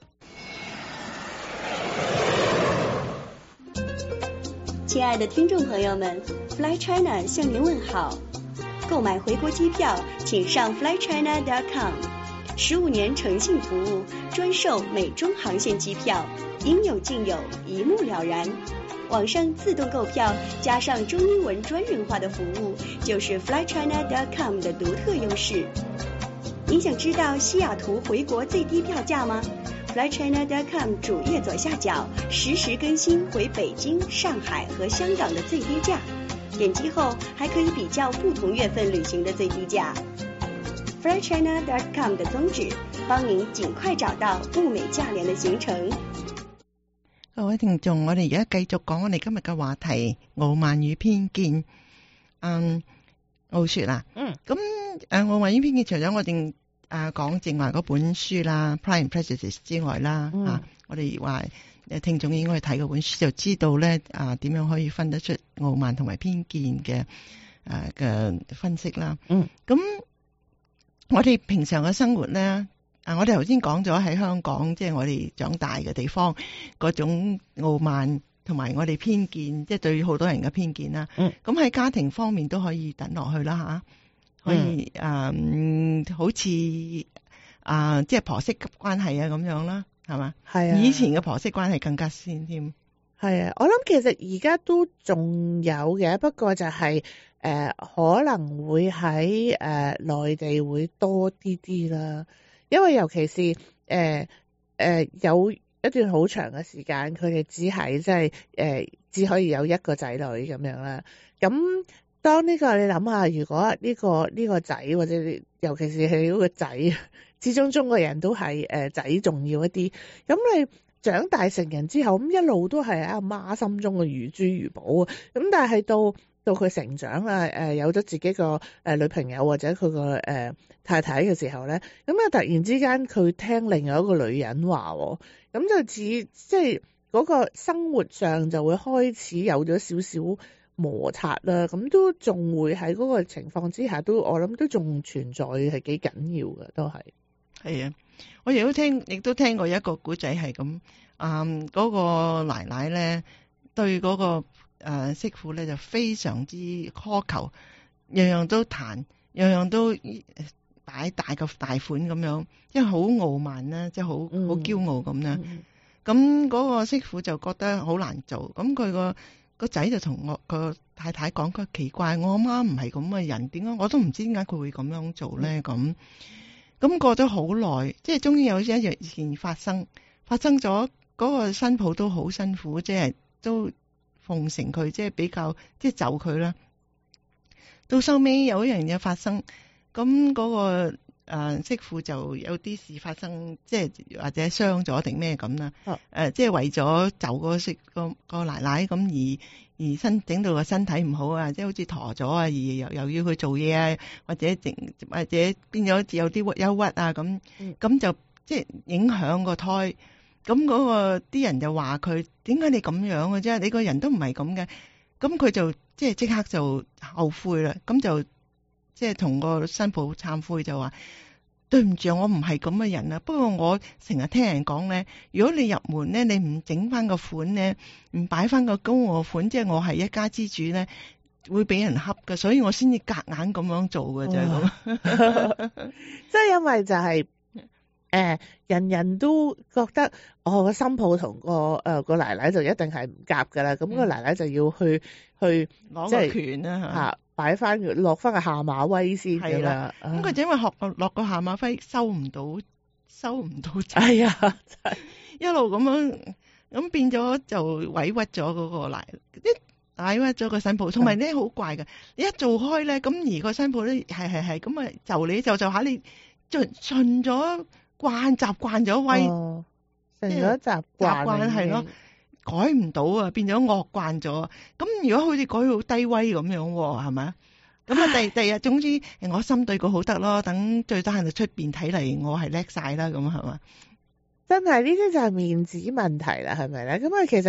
亲爱的听众朋友们 ，Fly China 向您问好。购买回国机票，请上 fly china dot com。十五年诚信服务，专售美中航线机票，应有尽有，一目了然。网上自动购票加上中英文专人化的服务，就是 fly china dot com 的独特优势。你想知道西雅图回国最低票价吗？ fly china dot com 主页左下角实时更新回北京、上海和香港的最低价，点击后还可以比较不同月份旅行的最低价。fly china dot com 的宗旨，帮您盡快找到物美價廉的行程。 各位聽眾，我哋而家繼續講我哋今日嘅話題，傲慢與偏見。嗯，傲雪啦， 嗯， 咁誒，傲慢與偏見除咗我哋誒講正話嗰本書啦 ，Pride and Prejudice 之外啦， 嗯啊，我哋話誒聽眾應該去睇嗰本書，就知道咧啊點樣可以分得出傲慢同埋偏見嘅誒嘅分析啦。 嗯， 咁我哋平常嘅生活咧。啊！我哋頭先講咗喺香港，即係我哋長大嘅地方嗰種傲慢同埋我哋偏見，即係對好多人嘅偏見啦。 嗯， 咁喺家庭方面都可以等落去啦吓，可以誒、嗯呃，好似啊、呃，即係婆媳關係啊咁樣啦，係嘛？ 係啊。 以前嘅婆媳關係更加先添。 係啊，我諗其實而家都仲有嘅，不過就係、是、誒、呃、可能會喺誒內地會多啲啲啦。因為尤其是誒誒、呃呃、有一段好長嘅時間，佢哋只係即係誒只可以有一個仔女咁樣啦。咁當呢、這個你諗下，如果呢、這個呢、這個仔或者尤其是係嗰個仔，始終中國人都係誒仔重要一啲。咁你長大成人之後，咁一路都係喺阿媽心中嘅如珠如寶啊。咁但係到到佢成長啦，誒、呃、有咗自己個誒、呃、女朋友或者佢個誒太太嘅時候咧，咁啊突然之間佢聽另外一個女人話，咁就似即係嗰個生活上就會開始有咗少少摩擦啦，咁都仲會喺嗰個情況之下，都我諗都仲存在係幾緊要嘅，都係。 係啊，我亦都聽，亦都聽過一個古仔係咁，嗯，嗰、那個奶奶咧對嗰、那個。誒、呃，媳婦咧就非常之苛求，樣樣都彈，樣樣都擺大個大款咁樣，因為好傲慢啦，即係好好驕傲咁啦。咁、嗯、嗰個媳婦就覺得好難做，咁佢個個仔就同我個太太講，佢奇怪，我阿媽唔係咁嘅人，點解我都唔知點解佢會咁樣做咧？咁咁過咗好耐，即係終於有一日件發生，發生咗嗰個新抱都好辛苦，即係都。奉承佢，即係比較即係就佢啦。到收尾有一樣嘢發生，咁嗰、嗰個誒、呃、媳婦就有啲事發生，即係或者傷咗定咩咁啦。誒、 哦呃，即係為咗就個媳個個奶奶咁而而身整到個身體唔好啊，即係好似陀咗啊，而又又要去做嘢啊，或者整或者變咗有啲憂鬱啊咁，咁、嗯、就即係影響個胎。咁嗰個啲人就話佢，點解你咁樣嘅啫？你個人都唔係咁嘅。咁佢就即係即刻就後悔啦。咁就即係同個新抱懺悔，就話對唔住，我唔係咁嘅人啊。不過我成日聽人講咧，如果你入門咧，你唔整翻個款咧，唔擺翻個高我款，即係我係一家之主咧，會俾人恰嘅，所以我先至夾硬咁樣做嘅啫。咁即係因為就係、是。誒、呃，人人都覺得我個新抱同個誒個奶奶就一定係唔夾噶啦，咁、嗯、個奶奶就要去去攞個權啦吓， 擺翻落翻個下馬威先噶啦。 咁佢就因為學落個下馬威收唔到，收唔到， 係啊， 一路咁樣咁變咗就委屈咗嗰個奶，啲委屈咗個新抱，同埋咧好怪嘅，你一做開咧，咁而個新抱咧係係係咁啊，就你就就下你就順咗。慣習慣咗威， 成咗習慣係咯，改唔到啊，變咗惡慣咗。咁如果好似改好低威咁樣，係咪啊？咁啊，第第日總之我心對佢好得咯，等最低限度出邊睇嚟，我係叻晒啦，咁係嘛？ 真係呢啲就係面子問題啦，係咪咧？咁啊，其實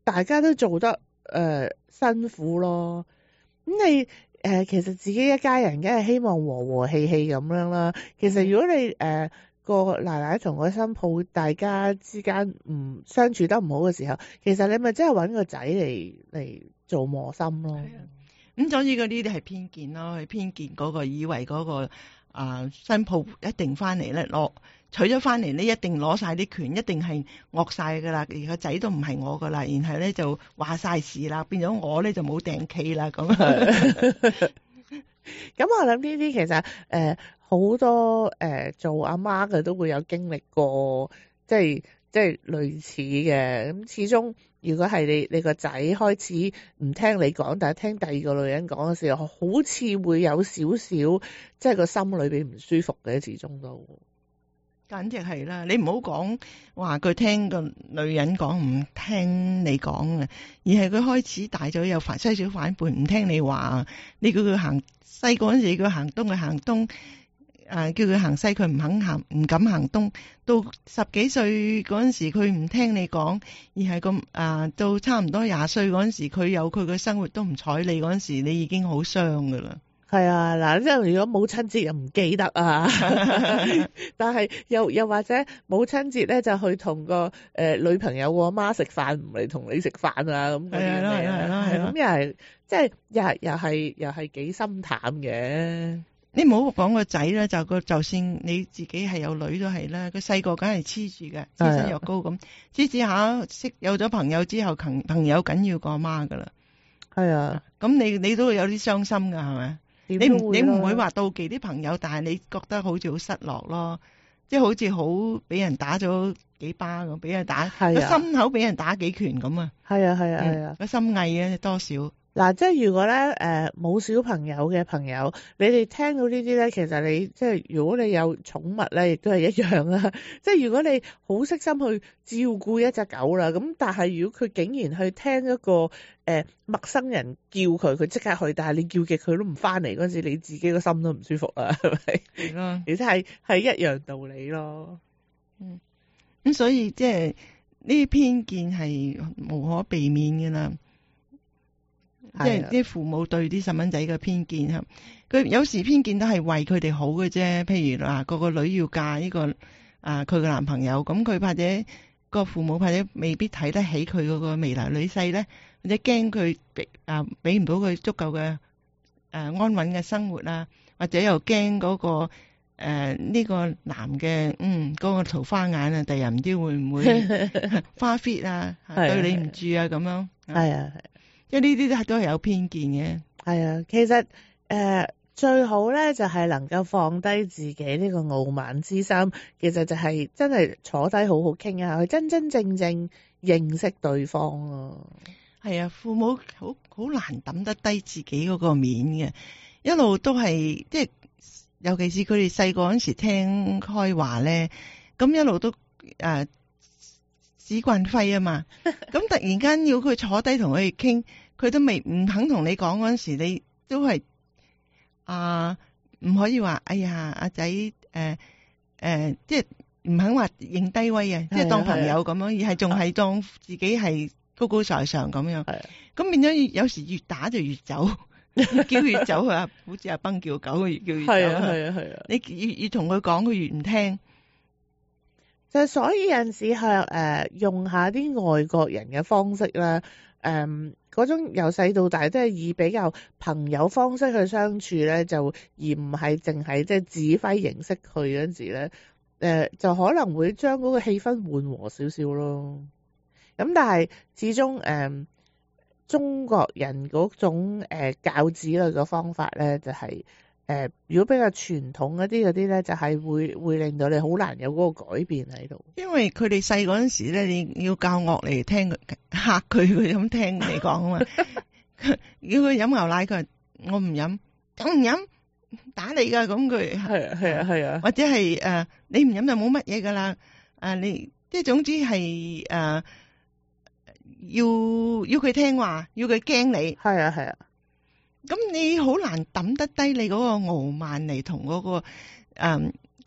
大家都做得誒、呃、辛苦咯。咁你誒、呃、其實自己一家人梗係希望和和氣氣咁樣啦。其實如果你誒、呃、個奶奶同個新抱大家之間唔相處得唔好嘅時候，其實你咪真係揾個仔嚟嚟做磨心咯。 咁所以嗰啲係偏見咯，係偏見嗰個以為嗰、嗰個啊、呃、新抱一定翻嚟咧攞娶咗翻嚟呢，一定攞晒啲權，一定係惡晒噶啦，而個仔都唔係我噶啦，然後咧就話晒事啦，變咗我咧就冇定企啦咁。 咁我諗呢啲其實誒好、呃、多誒、呃、做阿媽嘅都會有經歷過，即係即係類似嘅。咁始終如果係你你個仔開始唔聽你講，但係聽第二個女人講嘅時候，好似會有少少即係個心裏邊唔舒服嘅，始終都。 簡直係啦，你唔好講話佢聽個女人講唔聽你講啊，而係佢開始大咗有反西小反叛，唔聽你話。你叫佢行西嗰陣時，叫佢行東，佢行東；誒、啊，叫佢行西，佢唔肯行，唔敢行東。到十幾歲嗰陣時，佢唔聽你講，而係咁誒，到差唔多廿歲嗰陣時，佢有佢嘅生活都唔睬你嗰陣時，你已經好傷噶啦。 係啊，嗱，即係如果母親節又唔記得啊，但係又又或者母親節咧就去同個誒、呃、女朋友個阿媽食飯，唔嚟同你食飯啊咁嗰啲係咯係咯係咯係咯， 咁又係即係又係又係又係幾心淡嘅。 你唔好講個仔啦，就個就算你自己係有女都係啦，佢細個梗係黐住嘅，黐身又高咁，黐住下識有咗朋友之後，朋朋友緊要過阿媽噶啦。係啊，咁你你都會有啲傷心噶係咪？你唔你唔會話妒忌啲朋友，但係你覺得好似好失落咯，即係好似好俾人打咗幾巴咁，俾人打個、啊、心口俾人打幾拳咁啊！係啊係啊係啊，個心翳啊多少。 嗱，即係如果咧誒冇小朋友嘅朋友，你哋聽到呢啲咧，其實你即係如果你有寵物咧，亦都係一樣啦。即係如果你好悉心去照顧一隻狗啦，咁但係如果佢竟然去聽一個誒、呃、陌生人叫佢，佢即刻去，但係你叫極佢都唔翻嚟嗰陣時，你自己個心都唔舒服啊，係咪？係咯，其實係係一樣道理咯。 嗯，咁所以即係呢啲偏見係無可避免嘅啦。即係啲父母對啲細蚊仔嘅偏見嚇，佢有時偏見都係為佢哋好嘅啫。譬如嗱，個個女要嫁呢個啊，佢嘅男朋友，咁佢或者個父母或者未必睇得起佢嗰個未來女婿咧，或者驚佢啊俾唔到佢足夠嘅誒安穩嘅生活啊，或者又驚嗰個誒呢個男嘅嗯嗰個桃花眼啊，第日唔知會唔會花 fit 啊，對你唔住啊咁樣。 係啊係。 即係呢啲都係有偏見嘅。 係啊，其實誒、呃、最好咧就係、是、能夠放低自己呢個傲慢之心，其實就係真係坐低好好傾下，去真真正正認識對方咯。 係啊，父母好好難抌得低自己嗰個面嘅，一路都係即係，尤其是佢哋細個嗰陣時聽開話咧，咁一路都誒。呃史慣輝啊嘛，咁突然間要佢坐低同佢哋傾，佢都未唔肯同你講嗰陣時，你都係啊唔可以話，哎呀阿仔誒誒，即係唔肯話認低威啊，即係當朋友咁樣，而係仲係當自己係高高在上咁樣。咁變咗有時越打就越走，越叫越走啊，好似阿崩叫狗，越叫越走。係啊係啊係啊，你越越同佢講，佢越唔聽。 就所以有陣時係誒用下啲外國人嘅方式啦，誒、呃、嗰種由細到大都係以比較朋友方式去相處咧，就而唔係淨係即係指揮形式去嗰陣時咧，誒、呃、就可能會將嗰個氣氛緩和少少咯。咁但係始終誒、呃、中國人嗰種誒、呃、教子女嘅方法咧，就係、是。誒、呃，如果比較傳統一啲嗰啲咧，就係、是、會會令到你好難有嗰個改變喺度。因為佢哋細嗰陣時咧，你要教樂嚟聽佢嚇佢，佢咁聽你講啊嘛。要佢飲牛奶，佢話我唔飲，咁唔飲打你噶，咁佢係啊係啊係啊，或者係誒、呃、你唔飲就冇乜嘢噶啦。誒你即係總之係誒、呃、要要佢聽話，要佢驚你。係啊係啊。咁你好難抌得低你嗰個傲慢嚟同嗰個誒嗰、呃嗰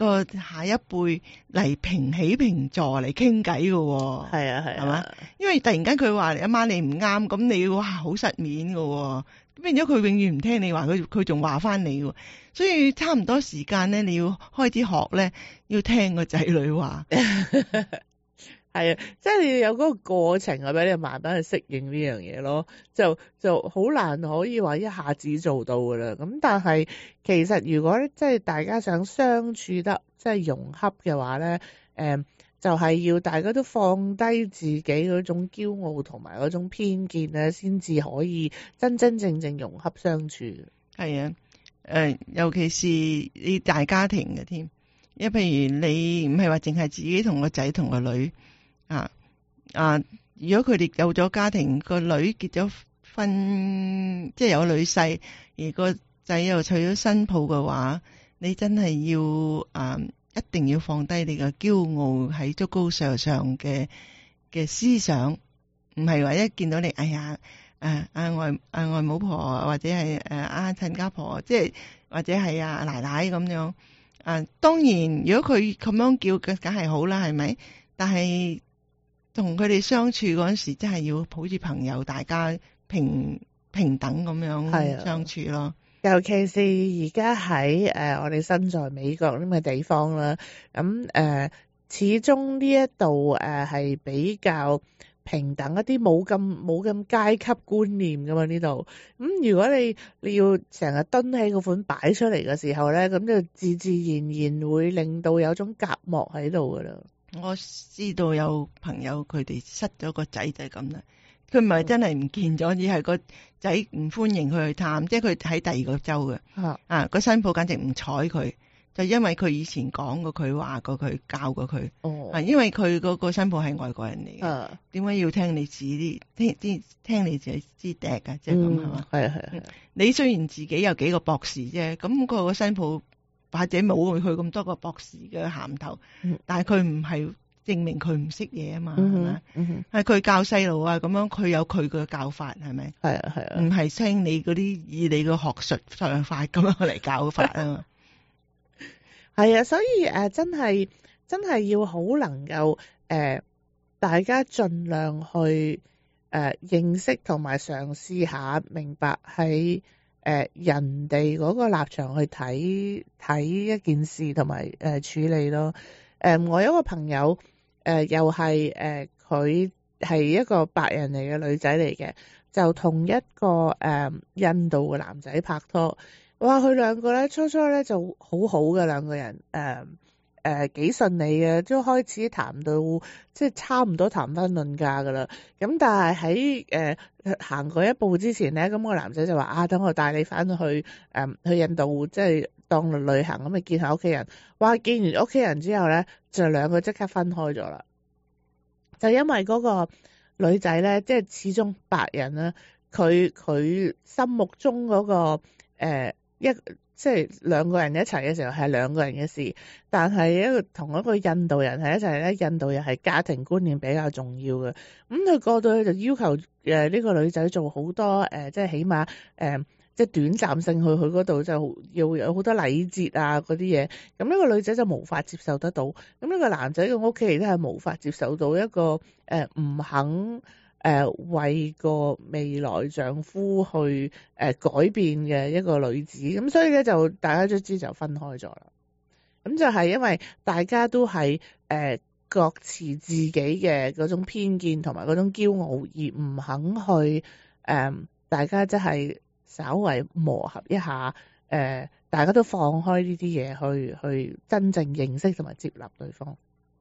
個下一輩嚟平起平坐嚟傾偈嘅喎。 係啊係啊， 係嘛？因為突然間佢話阿媽你唔啱，咁你哇好失面嘅喎。咁變咗佢永遠唔聽你話，佢佢仲話翻你喎。所以差唔多時間咧，你要開始學咧，要聽個仔女話。 係啊，即係你要有嗰個過程啊，俾你慢慢去適應呢樣嘢咯，就就好難可以話一下子做到噶啦。咁但係其實如果即係大家想相處得即係融洽嘅話咧，誒、嗯、就係、是、要大家都放低自己嗰種驕傲同埋嗰種偏見咧，先至可以真真正正融洽相處。 係啊，誒、呃，尤其是你大家庭嘅添，因為譬如你唔係話淨係自己同個仔同個女。啊啊！如果佢哋有咗家庭，個女結咗婚，即係有女婿，而個仔又娶咗新抱嘅話，你真係要啊，一定要放低你嘅驕傲喺足高上上嘅嘅思想，唔係話一見到你，哎呀，誒阿外阿外母婆或者係誒阿親家婆，即係或者係阿奶奶咁樣。啊，當然如果佢咁樣叫嘅，梗係好啦，係咪？但係同佢哋相處嗰陣時，真係要抱住朋友，大家平平等咁樣相處咯。 尤其是而家喺誒我哋身在美國呢個地方啦，咁誒、呃、始終呢一度誒係比較平等一啲，冇咁冇咁階級觀念噶嘛呢度。咁如果你你要成日蹲起個款擺出嚟嘅時候咧，咁就自自然然會令到有種隔膜喺度噶啦。 我知道有朋友佢哋失咗個仔就係咁啦，佢唔係真係唔見咗，而係個仔唔歡迎佢去探，即係佢喺第二個州嘅，啊，啊個新抱簡直唔睬佢，就因為佢以前講過佢話過佢教過佢，哦，啊，因為佢嗰個新抱係外國人嚟嘅，點解要聽你自己聽聽聽你自己支笛啊？即係咁係嘛？係啊係啊，你雖然自己有幾個博士啫，咁佢個新抱。或者冇佢咁多個博士嘅銜頭，嗯、但係佢唔係證明佢唔識嘢啊嘛，係咪？係佢教細路啊，咁樣佢有佢嘅教法，係咪？係啊係啊，唔係聽你嗰啲以你嘅學術上法咁樣嚟教法啊嘛。 係啊，所以誒、呃、真係真係要好能夠誒、呃，大家盡量去誒、呃、認識同埋嘗試下明白喺。誒、呃，人哋嗰個立場去睇睇一件事同埋誒處理咯。誒、呃，我有一個朋友，誒、呃、又係誒佢係一個白人嚟嘅女仔嚟嘅，就同一個誒、呃、印度嘅男仔拍拖。哇，佢兩個咧初初咧就好好嘅兩個人，誒誒幾順利嘅，都開始談到即係差唔多談婚論嫁噶啦。咁但係喺誒。行過一步之前咧，咁、那個男仔就話啊，等我帶你翻去誒、嗯、去印度，即係當旅行咁，去見下屋企人。哇，見完屋企人之後咧，就兩個即刻分開咗啦。就因為嗰個女仔咧，即係始終白人啦，佢佢心目中嗰、那個誒、呃、一。即係兩個人一齊嘅時候係兩個人嘅事，但係一個同一個印度人喺一齊咧，印度又係家庭觀念比較重要嘅。咁佢過到去就要求誒呢個女仔做好多誒、呃，即係起碼誒、呃、即係短暫性去佢嗰度就要有好多禮節啊嗰啲嘢。咁呢個女仔就無法接受得到，咁呢個男仔嘅屋企亦都係無法接受到一個誒唔、呃、肯。誒、呃，為個未來丈夫去誒、呃、改變嘅一個女子，咁所以咧就大家都知就分開咗啦。咁就係因為大家都係誒、呃、各持自己嘅嗰種偏見同埋嗰種驕傲，而唔肯去誒、呃，大家即係稍為磨合一下，誒、呃，大家都放開呢啲嘢去去真正認識同埋接納對方。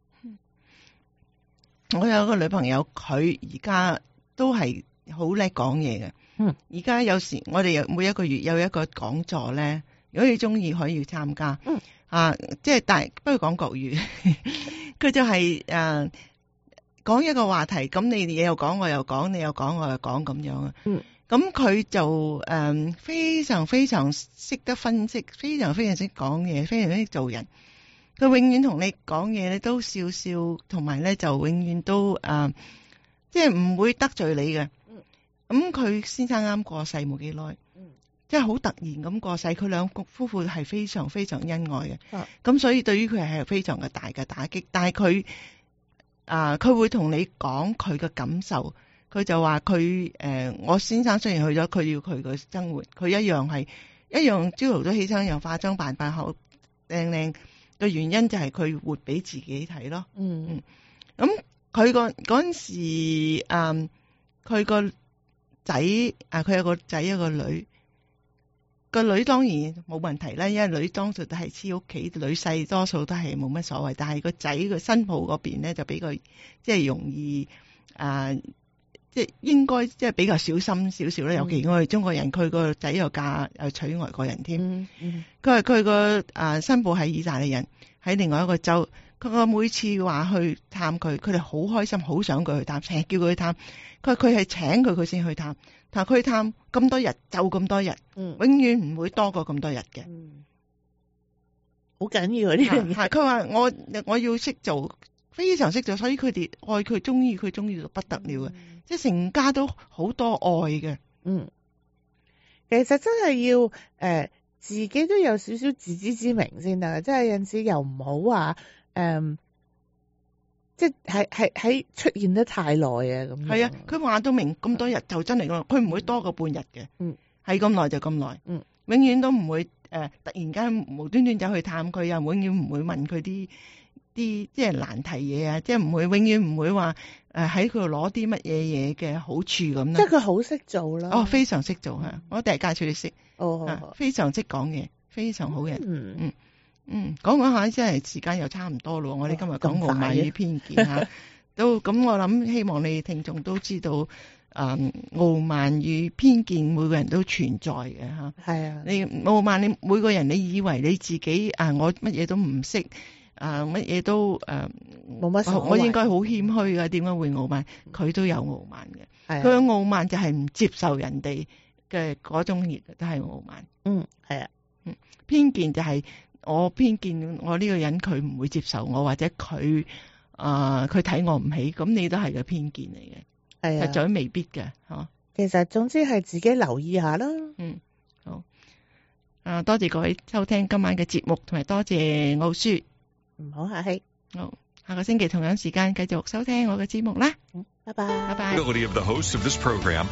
我有個女朋友，佢而家都係好叻講嘢嘅。嗯，而家有時我哋有每一個月有一個講座咧，如果你中意可以參加。嗯，啊，即係但不如講國語。佢就係誒講一個話題，咁你嘢又講，我又講，你又講，我又講咁樣啊。嗯，咁佢就誒、呃、非常非常識得分析，非常非常識講嘢，非常識做人。佢永遠同你講嘢咧都笑笑，同埋咧就永遠都誒，即係唔會得罪你嘅。咁佢先生啱過世冇幾耐， 即係好突然咁過世。佢兩夫婦係非常非常恩愛嘅，咁、 啊、 所以對於佢係非常嘅大嘅打擊。但係佢啊，佢、呃、會同你講佢嘅感受。佢就話佢誒，我先生雖然去咗，佢要佢嘅生活，佢一樣係一樣朝頭早起身，一樣化妝扮扮好靚靚。嘅原因就係佢活俾自己睇咯。 嗯嗯，咁佢個嗰陣時，嗯，佢個仔啊，佢有個仔有個女，個女當然冇問題啦，因為女多數都係黐屋企，女婿多數都係冇乜所謂。但係個仔個新抱嗰邊咧就比較即係容易啊。即係應該即係比較小心少少啦，尤其我哋中國人，佢個仔又嫁又娶外國人添。 嗯嗯， 佢話佢個啊新抱係意大利人，喺另外一個州。佢話每次話去探佢，佢哋好開心，好想佢去探，成日叫佢去探。佢話佢係請佢，佢先去探。但係佢去探咁多日，就咁多日， 嗯， 永遠唔會多過咁多日嘅。 嗯，好緊要啊呢樣嘢。 係佢話我我要識做，非常識做，所以佢哋愛佢，中意佢，中意到不得了嘅。嗯，即係成家都好多愛嘅。 嗯，其實真係要誒、呃、自己都有少少自知之明先得，即係有陣時又唔好話誒，即係喺喺喺出現得太耐啊咁。 係啊，佢話到明咁多日就真係咁，佢唔會多過半日嘅。 嗯， 係咁耐就咁耐。 嗯， 永遠都唔會誒、呃、突然間無端端走去探佢，又永遠唔會問佢啲啲即係難題嘢啊，即係唔會永遠唔會話誒喺佢度攞啲乜嘢嘢嘅好處咁啦。 即係佢好識做啦。 哦，非常識做嚇，嗯，我一定係介紹你識。 哦， 啊，非常識講嘢，非常好嘅。 嗯嗯嗯，講講下真係時間又差唔多咯。我哋今日講傲慢與偏見嚇，都咁我諗希望你聽眾都知道，誒傲慢與偏見每個人都存在嘅嚇。 係啊， 你傲慢，你每個人你以為你自己啊，我乜嘢都唔識。啊！乜嘢都誒冇乜所謂， 我應該好謙虛嘅，點解會傲慢？佢都有傲慢嘅，佢係嘅傲慢就係唔接受人哋嘅嗰種嘢，都係傲慢。 嗯，係啊， 嗯，偏見就係我偏見我呢個人，佢唔會接受我，或者佢啊佢睇我唔起，咁你都係個偏見嚟嘅， 係啊， 實在未必嘅嚇。 其實總之係自己留意下啦。 嗯，好啊，多謝各位收聽今晚嘅節目，同埋多謝奧舒。 唔好客氣。 好，下個星期同樣時間繼續收聽我嘅節目啦。 拜拜。 拜拜。 Ability of the hosts of this program